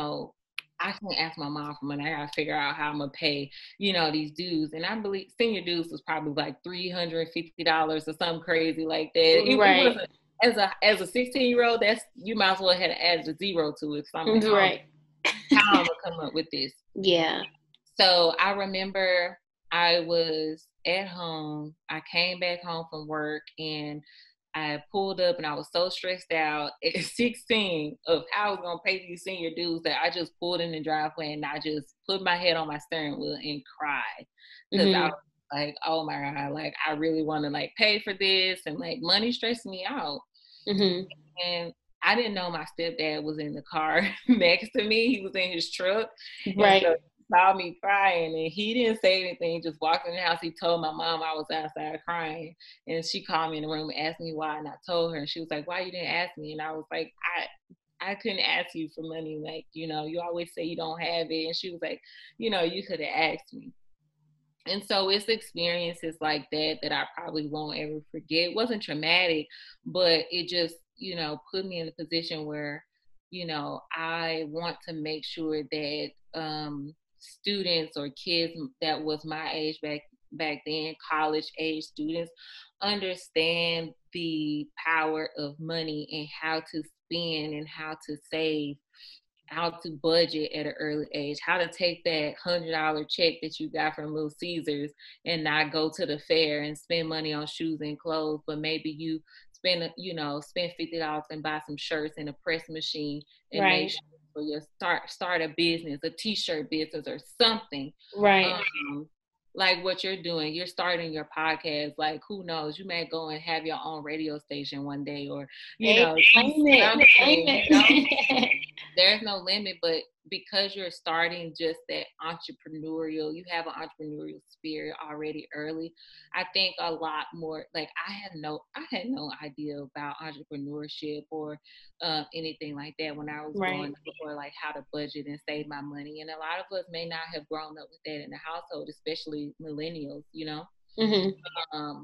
I can't ask my mom for money. I gotta figure out how I'm gonna pay, these dues. And I believe senior dues was probably like $350 or something crazy like that. It wasn't, as a 16-year-old, you might as well have added a zero to it. So I'm like, right. How I'm gonna come up with this? Yeah. So I remember I was at home. I came back home from work, and I pulled up, and I was so stressed out at 16 of how I was going to pay these senior dues that I just pulled in the driveway, and I just put my head on my steering wheel and cried. Because I was like, oh my God, like I really want to like pay for this, and like money stressed me out. And I didn't know my stepdad was in the car next to me. He was in his truck. Right. And so he saw me crying, and he didn't say anything, just walked in the house. He told my mom I was outside crying, and she called me in the room and asked me why, and I told her, and she was like, why you didn't ask me? And I was like, I couldn't ask you for money. Like, you always say you don't have it. And she was like, you could have asked me. And so it's experiences like that I probably won't ever forget. It wasn't traumatic, but it just, put me in a position where, I want to make sure that students or kids that was my age back then, college age students, understand the power of money and how to spend and how to save, how to budget at an early age, how to take that $100 check that you got from Little Caesars and not go to the fair and spend money on shoes and clothes, but maybe you spend $50 and buy some shirts and a press machine and make sure for your start a business, a t-shirt business or something. Right. Like what you're doing, you're starting your podcast. Like, who knows? You may go and have your own radio station one day, or there's no limit. But because you're starting just that entrepreneurial, you have an entrepreneurial spirit already early. I think a lot more, like I had no idea about entrepreneurship or anything like that when I was growing up, or like how to budget and save my money. And a lot of us may not have grown up with that in the household, especially millennials, you know? Mm-hmm.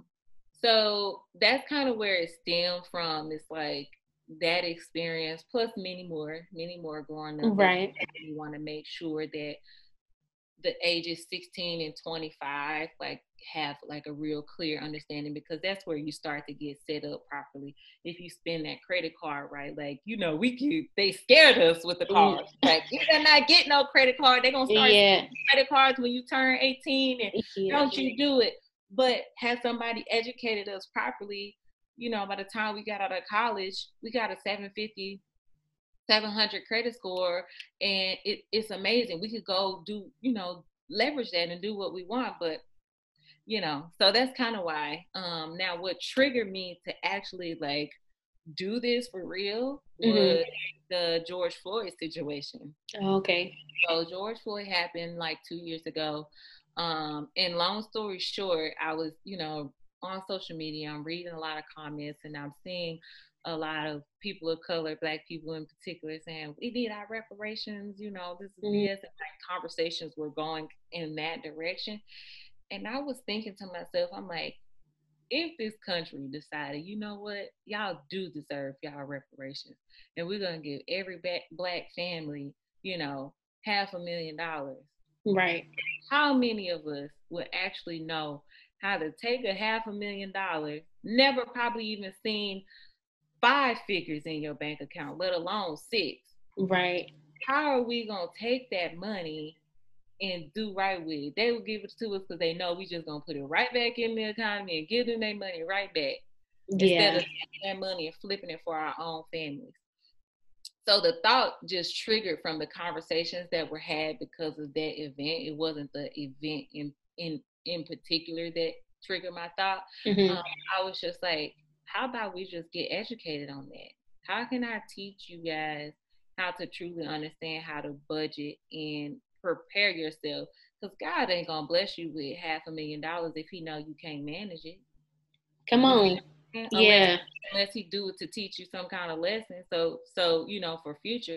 So that's kind of where it stemmed from. It's like that experience plus many more growing up. Right. You want to make sure that the ages 16 and 25 like have like a real clear understanding, because that's where you start to get set up properly. If you spend that credit card right, like, you know, they scared us with the cards. Like, you cannot get no credit card. They're gonna start credit cards when you turn 18, and don't you do it. But had somebody educated us properly, you know, by the time we got out of college, we got a 750, 700 credit score, and it's amazing. We could go do, you know, leverage that and do what we want. But, you know, so that's kind of why. Now, what triggered me to actually like do this for real was the George Floyd situation. Okay. So George Floyd happened like 2 years ago. And long story short, I was, you know, on social media, I'm reading a lot of comments, and I'm seeing a lot of people of color, Black people in particular, saying we need our reparations, you know, this is this, and like conversations were going in that direction. And I was thinking to myself, I'm like, if this country decided, you know what, y'all do deserve y'all reparations, and we're gonna give every Black family, you know, $500,000. Right. How many of us would actually know how to take $500,000, never probably even seen 5 figures in your bank account, let alone 6? Right. How are we going to take that money and do right with it? They will give it to us because they know we just going to put it right back in the economy and give them their money right back. Instead of taking that money and flipping it for our own families. So the thought just triggered from the conversations that were had because of that event. It wasn't the event in particular that triggered my thought. I was just like, how about we just get educated on that? How can I teach you guys how to truly understand how to budget and prepare yourself? Because God ain't gonna bless you with $500,000 if He know you can't manage it. Come on. Unless He do it to teach you some kind of lesson. So you know, for future.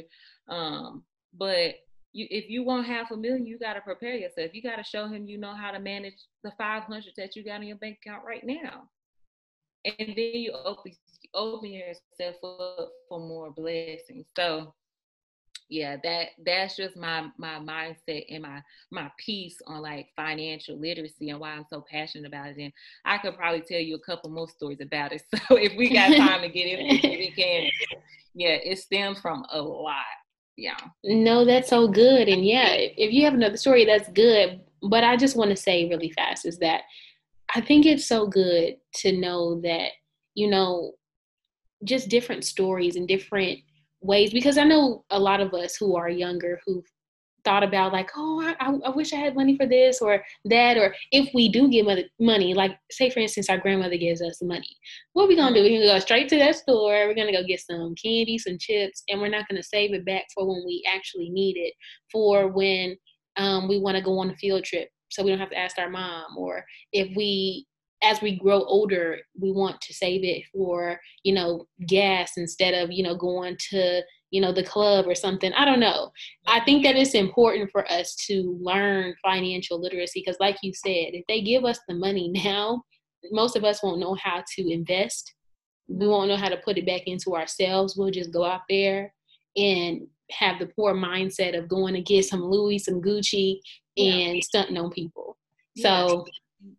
But if you want $500,000, you got to prepare yourself. You got to show Him you know how to manage the 500 that you got in your bank account right now. And then you open yourself up for more blessings. So yeah, that's just my mindset and my piece on like financial literacy and why I'm so passionate about it. And I could probably tell you a couple more stories about it. So if we got time to get into it, we can. Yeah, it stems from a lot. Yeah. No, that's so good. And yeah, if you have another story, that's good. But I just want to say really fast is that I think it's so good to know that, you know, just different stories and different ways, because I know a lot of us who are younger who've thought about like, oh, I wish I had money for this or that, or if we do give money, like say for instance, our grandmother gives us money, what are we gonna do? We're gonna go straight to that store, we're gonna go get some candy, some chips, and we're not gonna save it back for when we actually need it, for when we want to go on a field trip so we don't have to ask our mom, or if as we grow older, we want to save it for, you know, gas instead of, you know, going to, you know, the club or something. I don't know. I think that it's important for us to learn financial literacy because like you said, if they give us the money now, most of us won't know how to invest. We won't know how to put it back into ourselves. We'll just go out there and have the poor mindset of going to get some Louis, some Gucci, and stunting on people. So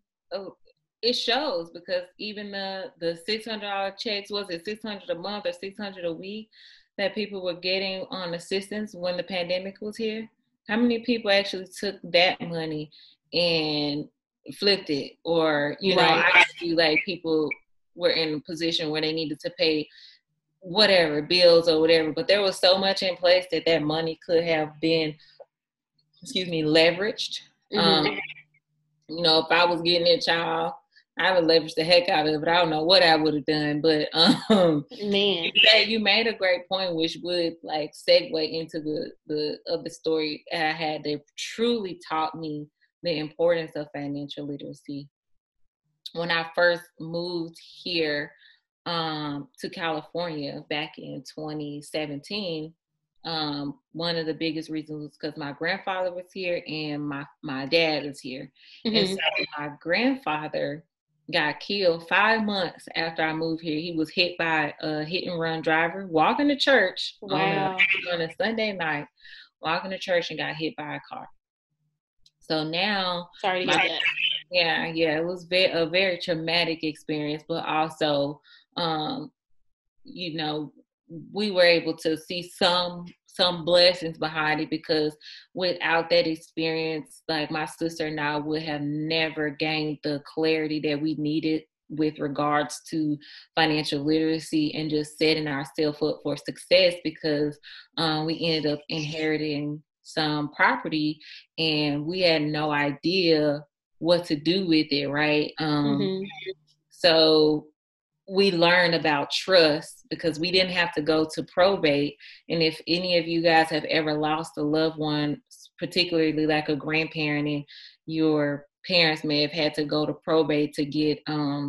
it shows, because even the $600 checks, was it $600 a month or $600 a week that people were getting on assistance when the pandemic was here? How many people actually took that money and flipped it? Or, you know, I see like people were in a position where they needed to pay whatever, bills or whatever, but there was so much in place that money could have been, leveraged. You know, if I was getting a child, I would leverage the heck out of it. I don't know what I would have done, but Man, you made a great point, which would like segue into the story I had that truly taught me the importance of financial literacy. When I first moved here to California back in 2017, one of the biggest reasons was because my grandfather was here and my dad was here. And so my grandfather got killed 5 months after I moved here. He was hit by a hit and run driver walking to church wow. on a Sunday night, walking to church and got hit by a car. So now, Sorry to hear that. yeah, it was a very traumatic experience, but also, you know, we were able to see some blessings behind it, because without that experience, like my sister and I would have never gained the clarity that we needed with regards to financial literacy and just setting ourselves up for success, because we ended up inheriting some property and we had no idea what to do with it, right? So we learned about trust because we didn't have to go to probate. And if any of you guys have ever lost a loved one, particularly like a grandparent, and your parents may have had to go to probate to get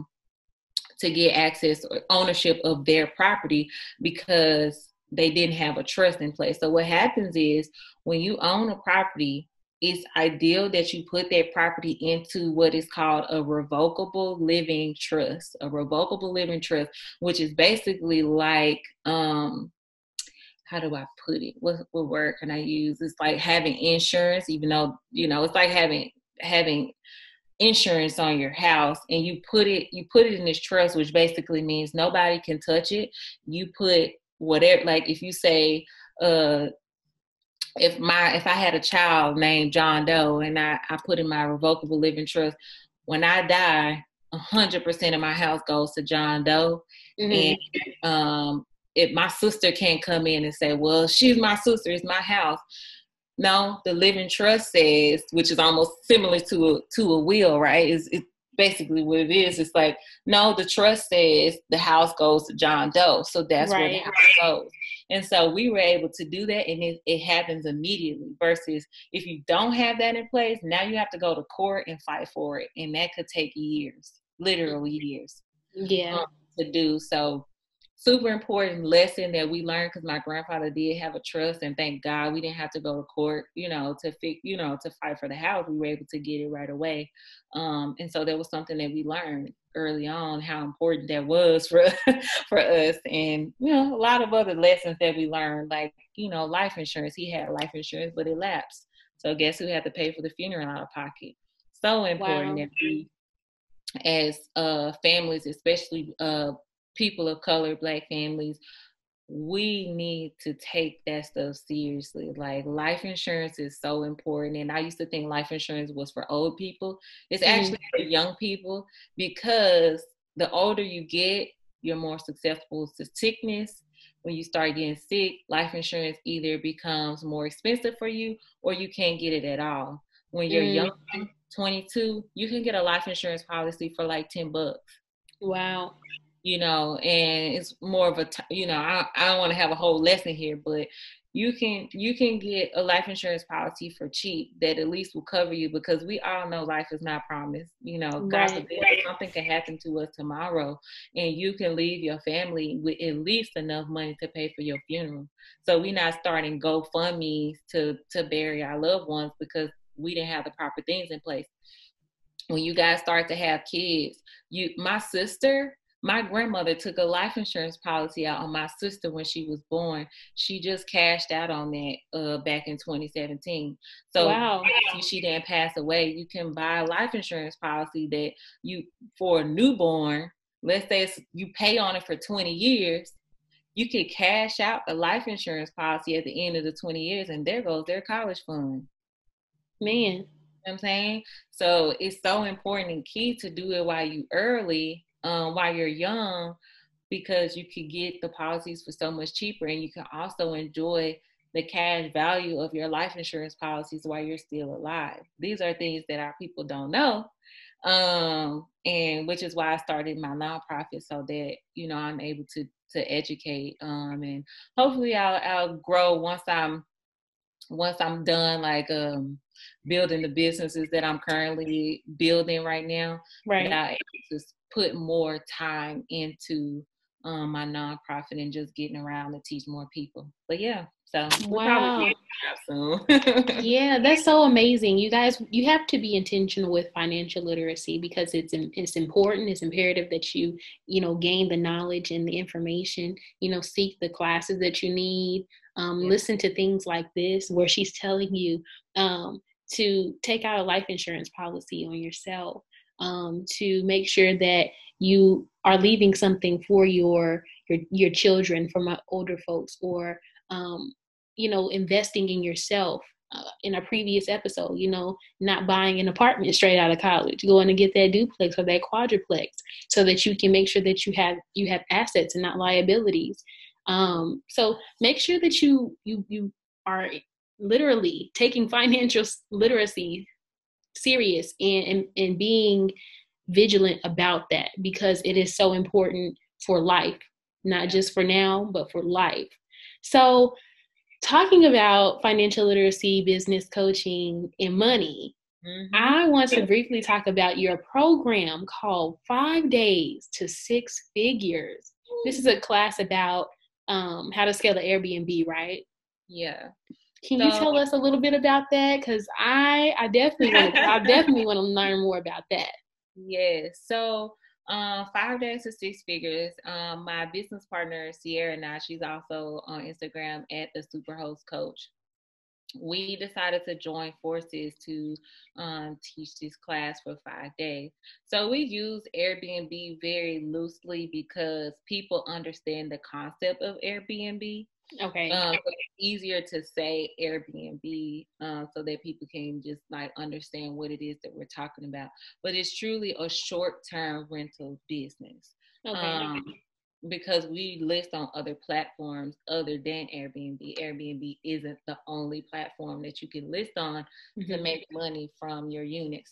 access or ownership of their property because they didn't have a trust in place. So what happens is when you own a property, it's ideal that you put that property into what is called a revocable living trust. A revocable living trust, which is basically like, how do I put it? What word can I use? It's like having insurance, even though, it's like having insurance on your house, and you put it in this trust, which basically means nobody can touch it. You put whatever, like if you say, if I had a child named John Doe and I put in my revocable living trust, when I die, 100% of my house goes to John Doe. And if my sister can't come in and say, well, she's my sister, it's my house. No, the living trust says, which is almost similar to a will, right? It's basically what it is. It's like, no, the trust says the house goes to John Doe. So that's where the house goes. And so we were able to do that, and it happens immediately, versus if you don't have that in place, now you have to go to court and fight for it. And that could take years, literally years, to do. So super important lesson that we learned, because my grandfather did have a trust, and thank God we didn't have to go to court, to fight for the house. We were able to get it right away. And so that was something that we learned early on, how important that was for us. And, a lot of other lessons that we learned, like, life insurance. He had life insurance, but it lapsed. So guess who had to pay for the funeral out of pocket? So important that we, as families, especially people of color, Black families, we need to take that stuff seriously. Like, life insurance is so important. And I used to think life insurance was for old people. It's actually for young people, because the older you get, you're more susceptible to sickness. When you start getting sick, life insurance either becomes more expensive for you or you can't get it at all. When you're young, 22, you can get a life insurance policy for like $10. Wow. And it's more of a, I don't want to have a whole lesson here, but you can get a life insurance policy for cheap that at least will cover you, because we all know life is not promised. God forbid, something can happen to us tomorrow, and you can leave your family with at least enough money to pay for your funeral. So we're not starting GoFundMe to bury our loved ones because we didn't have the proper things in place. When you guys start to have kids, my grandmother took a life insurance policy out on my sister when she was born. She just cashed out on that back in 2017. So she didn't pass away. You can buy a life insurance policy that for a newborn, let's say you pay on it for 20 years, you could cash out the life insurance policy at the end of the 20 years, and there goes their college fund. Man. You know what I'm saying? So it's so important and key to do it while you're young, because you could get the policies for so much cheaper, and you can also enjoy the cash value of your life insurance policies while you're still alive. These are things that our people don't know. And which is why I started my nonprofit, so that, you know, I'm able to educate, and hopefully I'll grow once I'm done, like, building the businesses that I'm currently building right now. Right. That I'll just put more time into my nonprofit and just getting around to teach more people. But yeah, so we'll probably Wow. get soon. Yeah, that's so amazing. You guys, you have to be intentional with financial literacy because it's important. It's imperative that you know, gain the knowledge and the information, you know, seek the classes that you need, listen to things like this where she's telling you to take out a life insurance policy on yourself, to make sure that you are leaving something for your children, from older folks, or you know, investing in yourself. In a previous episode, you know, not buying an apartment straight out of college, going to get that duplex or that quadruplex, so that you can make sure that you have assets and not liabilities. So make sure that you are literally taking financial literacy serious, and being vigilant about that, because it is so important for life, not just for now, but for life. So, talking about financial literacy, business coaching, and money, I want to briefly talk about your program called 5 Days to 6 Figures. This is a class about how to scale the Airbnb, right? Yeah. Can you tell us a little bit about that? Because I definitely want to learn more about that. Yes. So 5 Days to 6 Figures. My business partner, Sierra, now she's also on Instagram at the Superhost Coach. We decided to join forces to teach this class for 5 days. So we use Airbnb very loosely because people understand the concept of Airbnb. Okay. It's easier to say Airbnb so that people can just like understand what it is that we're talking about. But it's truly a short-term rental business. Okay. Because we list on other platforms other than Airbnb. Airbnb isn't the only platform that you can list on to make money from your units.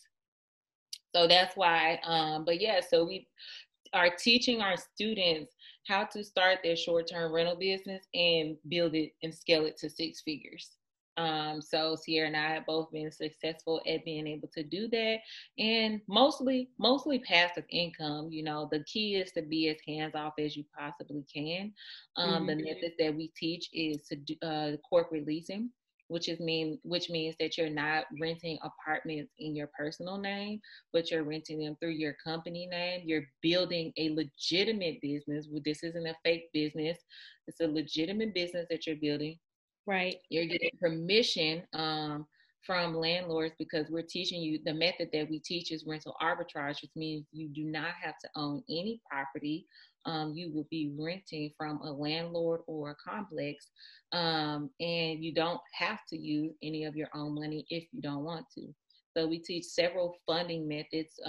So that's why, but yeah, so we are teaching our students how to start their short-term rental business and build it and scale it to 6 figures. So Sierra and I have both been successful at being able to do that, and mostly passive income. You know, the key is to be as hands-off as you possibly can. The methods that we teach is to do corporate leasing, which means that you're not renting apartments in your personal name, but you're renting them through your company name. You're building a legitimate business. This isn't a fake business. It's a legitimate business that you're building. Right. You're getting permission from landlords, because we're teaching you the method that we teach is rental arbitrage, which means you do not have to own any property. You will be renting from a landlord or a complex, and you don't have to use any of your own money if you don't want to. So we teach several funding methods,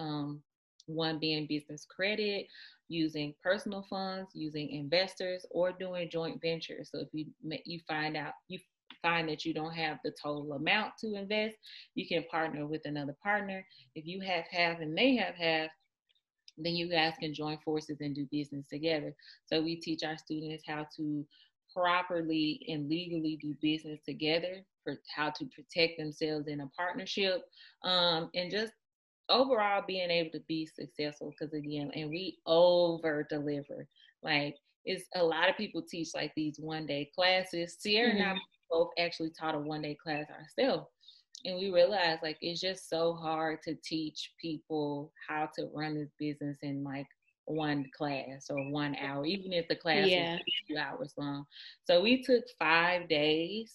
one being business credit, using personal funds, using investors, or doing joint ventures. So if you find that you don't have the total amount to invest, you can partner with another partner. If you have half and they have half, then you guys can join forces and do business together. So we teach our students how to properly and legally do business together, for how to protect themselves in a partnership, and just overall being able to be successful. Because again, and we over deliver. Like, it's a lot of people teach like these 1-day classes. Sierra and I both actually taught a 1-day class ourselves. And we realized, like, it's just so hard to teach people how to run this business in like one class or 1 hour, even if the class is 2 hours long. So we took 5 days.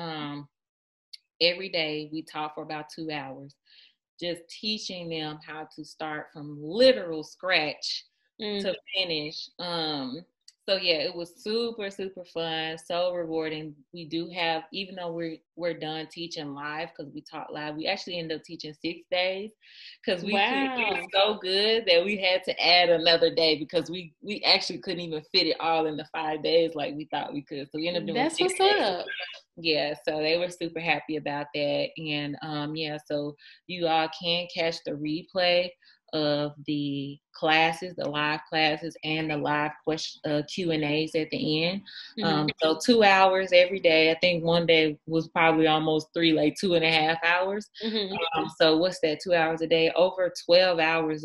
Every day we taught for about 2 hours, just teaching them how to start from literal scratch to finish. So yeah, it was super, super fun, so rewarding. We do have, even though we're done teaching live, because we taught live, we actually ended up teaching 6 days, because it was so good that we had to add another day, because we actually couldn't even fit it all in the 5 days like we thought we could. So we ended up doing That's 6 what's days. up. Yeah, so they were super happy about that. And yeah, so you all can catch the replay of the classes, the live classes, and the live Q&As at the end. So 2 hours every day. I think one day was probably almost 3, like 2.5 hours. So what's that, 2 hours a day? Over 12 hours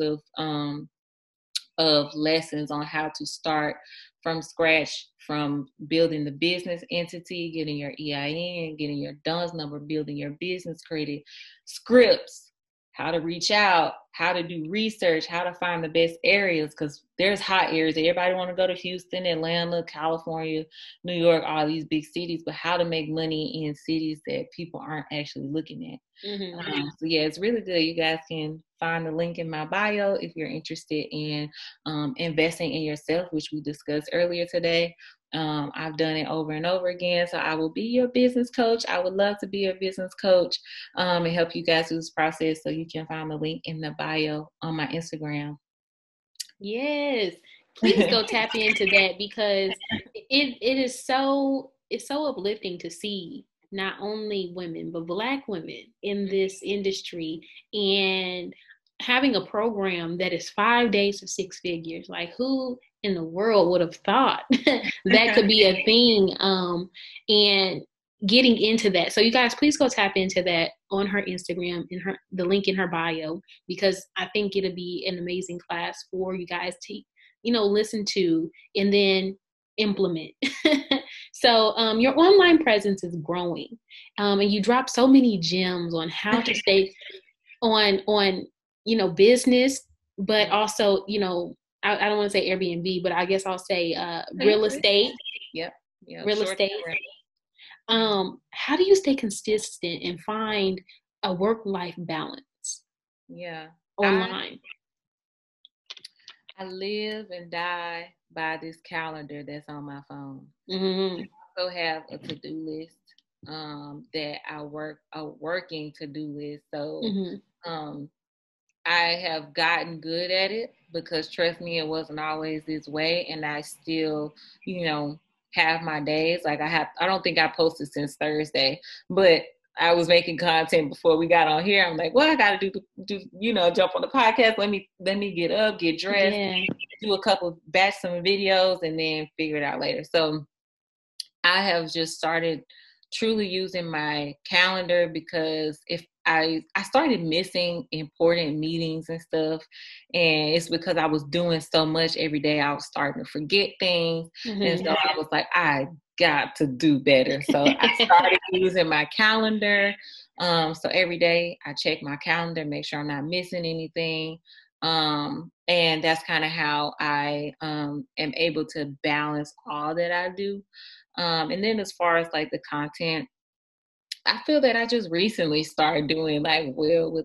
of lessons on how to start from scratch, from building the business entity, getting your EIN, getting your DUNS number, building your business credit, scripts, how to reach out, how to do research, how to find the best areas, because there's hot areas. Everybody want to go to Houston, Atlanta, California, New York, all these big cities, but how to make money in cities that people aren't actually looking at. So yeah, it's really good. You guys can find the link in my bio if you're interested in investing in yourself, which we discussed earlier today. I've done it over and over again. So I will be your business coach. I would love to be your business coach and help you guys through this process. So you can find the link in the bio on my Instagram. Yes. Please go tap into that, because it's so uplifting to see not only women, but Black women in this industry, and having a program that is 5 days to 6 figures. Like, who in the world would have thought that could be a thing? And getting into that. So you guys, please go tap into that on her Instagram, in the link in her bio, because I think it'll be an amazing class for you guys to, listen to and then implement. So your online presence is growing, and you drop so many gems on how to stay on business, but also, I don't want to say Airbnb, but I guess I'll say real estate. Yep. Real estate. How do you stay consistent and find a work-life balance? Yeah. Online. I live and die by this calendar that's on my phone. Mm-hmm. I also have a to-do list that a working to-do list. So I have gotten good at it, because trust me, it wasn't always this way. And I still, have my days. Like I don't think I posted since Thursday, but I was making content before we got on here. I'm like, well, I got to do jump on the podcast. Let me get up, get dressed, do a couple, batch some videos, and then figure it out later. So I have just started truly using my calendar, because if I started missing important meetings and stuff, and it's because I was doing so much every day. I was starting to forget things, and so I was like, I got to do better. So I started using my calendar. So every day I check my calendar, make sure I'm not missing anything. And that's kind of how I am able to balance all that I do. And then as far as like the content, I feel that I just recently started doing with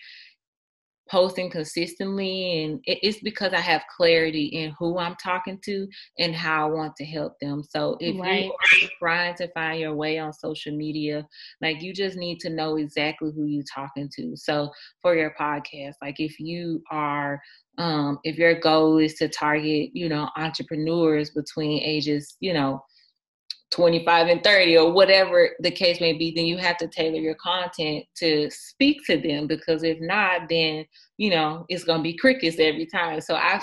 posting consistently, and it's because I have clarity in who I'm talking to and how I want to help them. So if you are trying to find your way on social media, you just need to know exactly who you're talking to. So for your podcast, if you are if your goal is to target entrepreneurs between ages 25 and 30 or whatever the case may be, then you have to tailor your content to speak to them, because if not, then it's going to be crickets every time. So I've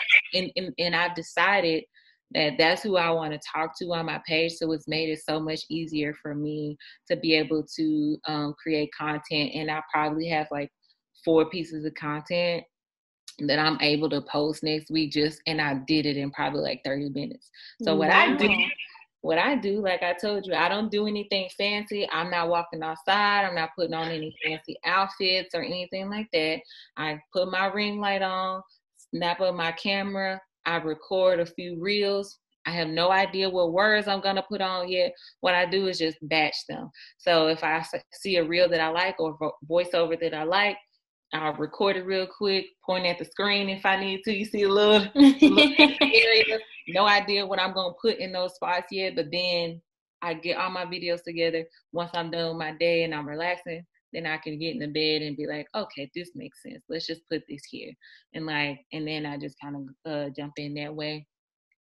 decided that that's who I want to talk to on my page. So it's made it so much easier for me to be able to create content, and I probably have 4 pieces of content that I'm able to post next week, and I did it in probably 30 minutes. So what I do, like I told you, I don't do anything fancy. I'm not walking outside. I'm not putting on any fancy outfits or anything like that. I put my ring light on, snap up my camera. I record a few reels. I have no idea what words I'm going to put on yet. What I do is just batch them. So if I see a reel that I like or voiceover that I like, I'll record it real quick, point at the screen if I need to. You see a little area. No idea what I'm going to put in those spots yet, but then I get all my videos together. Once I'm done with my day and I'm relaxing, then I can get in the bed and be like, okay, this makes sense. Let's just put this here. And then I just kind of jump in that way.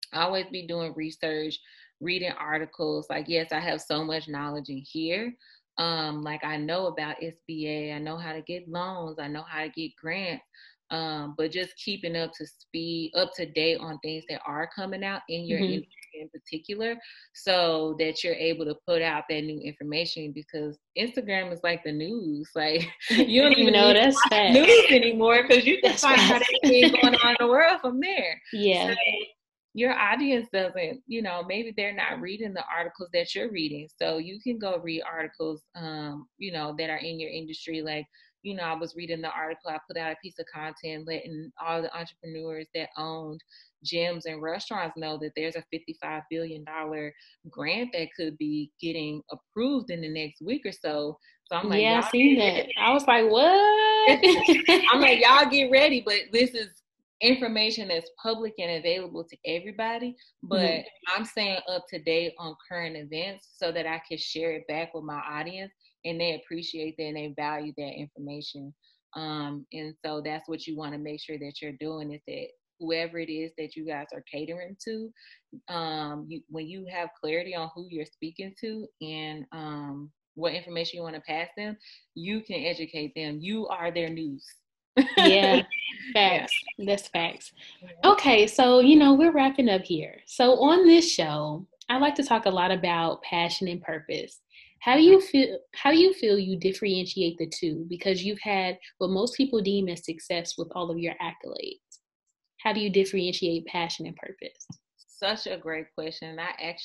always be doing research, reading articles. Like, yes, I have so much knowledge in here. Like I know about SBA, I know how to get loans, I know how to get grants. But just keeping up to speed, up to date on things that are coming out in your Mm-hmm. industry in particular, so that you're able to put out that new information, because Instagram is like the news. Like you don't even No, need to that's watch facts. news anymore, because you can That's find out facts. everything going on in the world from there. Yeah. So your audience doesn't, maybe they're not reading the articles that you're reading. So you can go read articles, that are in your industry. Like, I was reading the article, I put out a piece of content letting all the entrepreneurs that owned gyms and restaurants know that there's a $55 billion grant that could be getting approved in the next week or so. So I'm like, Yeah, I y'all seen get that. ready. I was like, what? I'm like, y'all get ready, but this is information that's public and available to everybody. But Mm-hmm. I'm staying up to date on current events so that I can share it back with my audience, and they appreciate that and they value that information. And so that's what you want to make sure that you're doing, is that whoever it is that you guys are catering to, when you have clarity on who you're speaking to and what information you want to pass them, you can educate them. You are their news. Yeah, Yeah. facts. That's facts. Okay, so we're wrapping up here. So on this show, I like to talk a lot about passion and purpose. How do you feel you differentiate the two? Because you've had what most people deem as success with all of your accolades. How do you differentiate passion and purpose? Such a great question.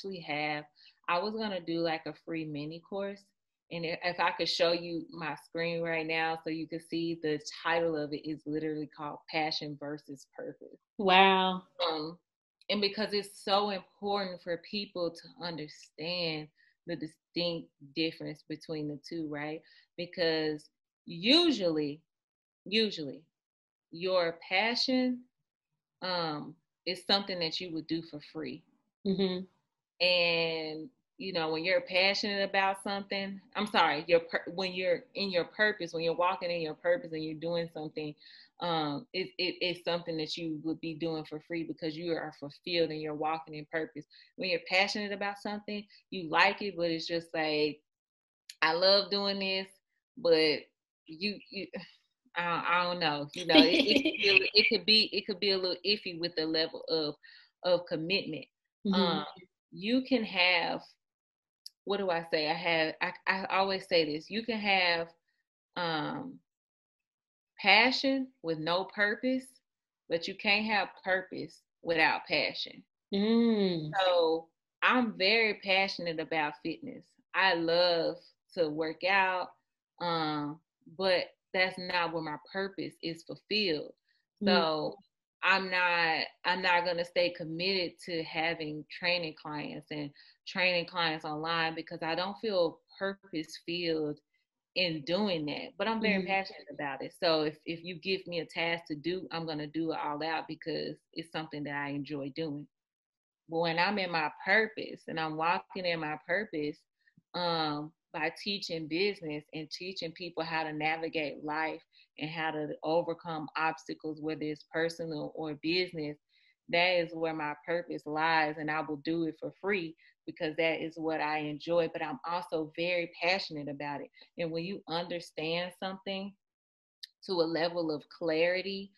I was going to do like a free mini course. And if I could show you my screen right now so you can see, the title of it is literally called Passion versus Purpose. Wow. And because it's so important for people to understand the distinct difference between the two, right? Because usually your passion is something that you would do for free. Mm-hmm. And when you're passionate about something, when you're in your purpose, when you're walking in your purpose and you're doing something, it's something that you would be doing for free because you are fulfilled and you're walking in purpose. When you're passionate about something, you like it, but it's just like, I love doing this, but you I don't know. It could be a little iffy with the level of commitment. Mm-hmm. You can have, what do I say? I always say this. You can have passion with no purpose, but you can't have purpose without passion. So I'm very passionate about fitness. I love to work out, but that's not where my purpose is fulfilled. So I'm not gonna stay committed to having training clients online because I don't feel purpose filled in doing that. But I'm very passionate about it. So if you give me a task to do, I'm gonna do it all out because it's something that I enjoy doing. But when I'm in my purpose and I'm walking in my purpose, by teaching business and teaching people how to navigate life and how to overcome obstacles, whether it's personal or business, that is where my purpose lies. And I will do it for free because that is what I enjoy. But I'm also very passionate about it. And when you understand something to a level of clarity,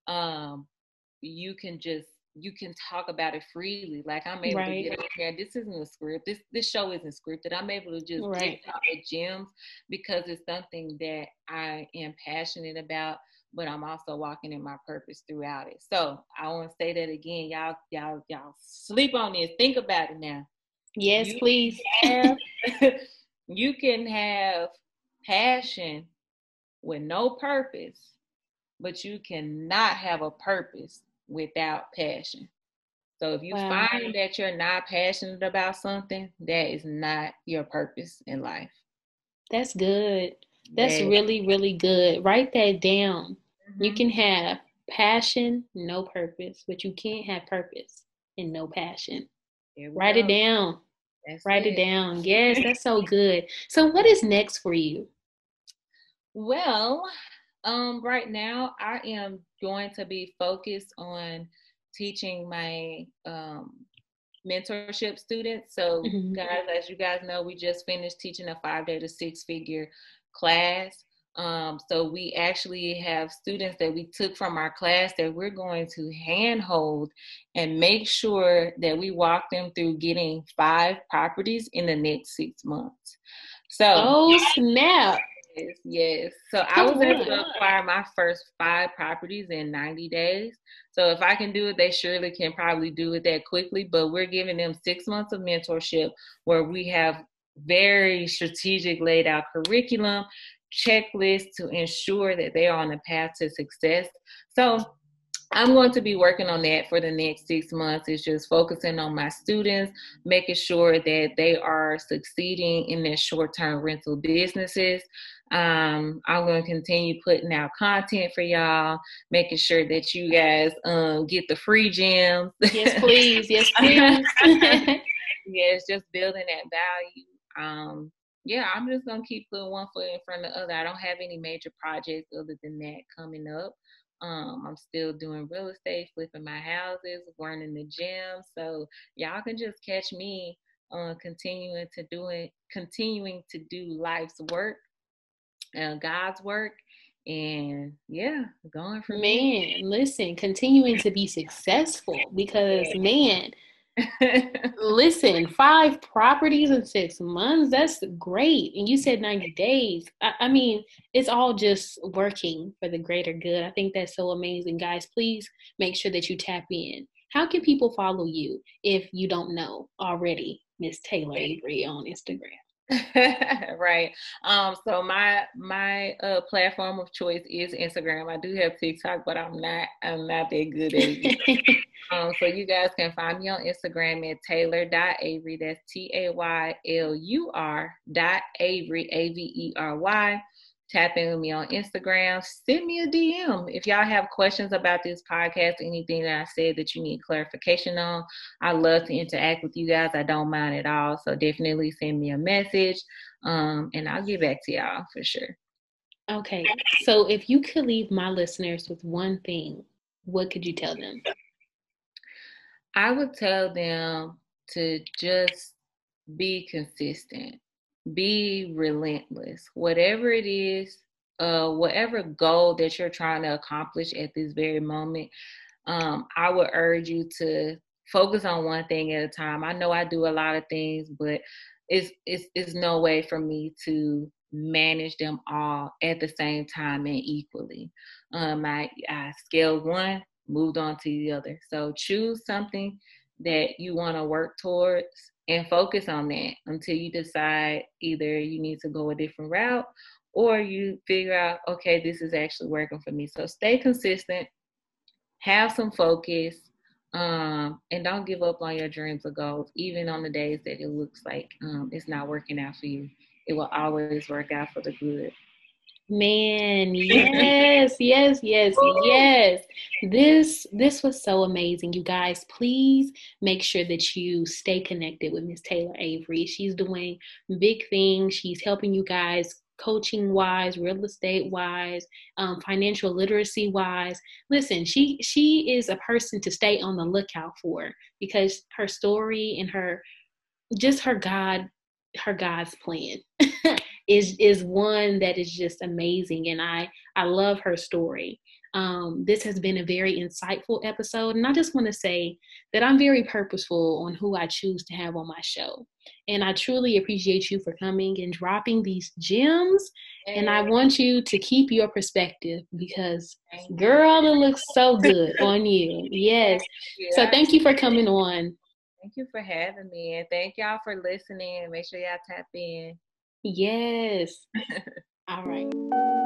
you can talk about it freely. Like, I'm able to get up here. This isn't a script. This show isn't scripted. I'm able to just take out the gems because it's something that I am passionate about, but I'm also walking in my purpose throughout it. So I want to say that again. Y'all sleep on this. Think about it now. Yes, please. You can have passion with no purpose, but you cannot have a purpose without passion. So if you find that you're not passionate about something, that is not your purpose in life. That's good. That's really, really good. Write that down. You can have passion, no purpose, but you can't have purpose and no passion. Write it down. Write it down. Yes, that's so good. So what is next for you? Well, right now I am going to be focused on teaching my mentorship students. So guys, as you guys know, we just finished teaching a 5-day to 6-figure class. So we actually have students that we took from our class that we're going to handhold and make sure that we walk them through getting 5 properties in the next 6 months. So, oh snap. Yes. So I was able to acquire my first 5 properties in 90 days. So if I can do it, they surely can probably do it that quickly. But we're giving them 6 months of mentorship where we have very strategic laid out curriculum, checklists to ensure that they are on the path to success. So I'm going to be working on that for the next 6 months. It's just focusing on my students, making sure that they are succeeding in their short-term rental businesses. I'm going to continue putting out content for y'all, making sure that you guys get the free gems. Yes, please. Yes, please. Yes, just building that value. Yeah, I'm just going to keep putting one foot in front of the other. I don't have any major projects other than that coming up. I'm still doing real estate, flipping my houses, running the gym. So y'all can just catch me continuing to do life's work, God's work, and yeah, going from there. Listen, continuing to be successful because listen, 5 properties in 6 months, that's great. And you said 90 days. I mean, it's all just working for the greater good. I think that's so amazing. Guys, please make sure that you tap in. How can people follow you if you don't know already, Miss Taylor Avery on Instagram? Right. So my platform of choice is Instagram. I do have TikTok, but I'm not that good at it. So you guys can find me on Instagram at Taylor.Avery. That's TAYLUR.Avery, AVERY. Tap in with me on Instagram. Send me a DM. If y'all have questions about this podcast, anything that I said that you need clarification on, I love to interact with you guys. I don't mind at all. So definitely send me a message, and I'll get back to y'all for sure. Okay. So if you could leave my listeners with one thing, what could you tell them? I would tell them to just be consistent. Be relentless. Whatever it is, whatever goal that you're trying to accomplish at this very moment, I would urge you to focus on one thing at a time. I know I do a lot of things, but it's no way for me to manage them all at the same time and equally. I scaled one, moved on to the other. So choose something that you want to work towards and focus on that until you decide either you need to go a different route or you figure out, okay, this is actually working for me. So stay consistent, have some focus, and don't give up on your dreams or goals, even on the days that it looks like it's not working out for you. It will always work out for the good. Man, yes. This was so amazing. You guys, please make sure that you stay connected with Miss Taylor Avery. She's doing big things. She's helping you guys coaching wise, real estate wise, financial literacy wise. Listen, she is a person to stay on the lookout for because her story and her God's plan is one that is just amazing, and I love her story. This has been a very insightful episode, and I just want to say that I'm very purposeful on who I choose to have on my show, and I truly appreciate you for coming and dropping these gems. And I want you to keep your perspective because, girl, it looks so good on you. Yes. So thank you for coming on. Thank you for having me, and thank y'all for listening. Make sure y'all tap in. Yes. All right.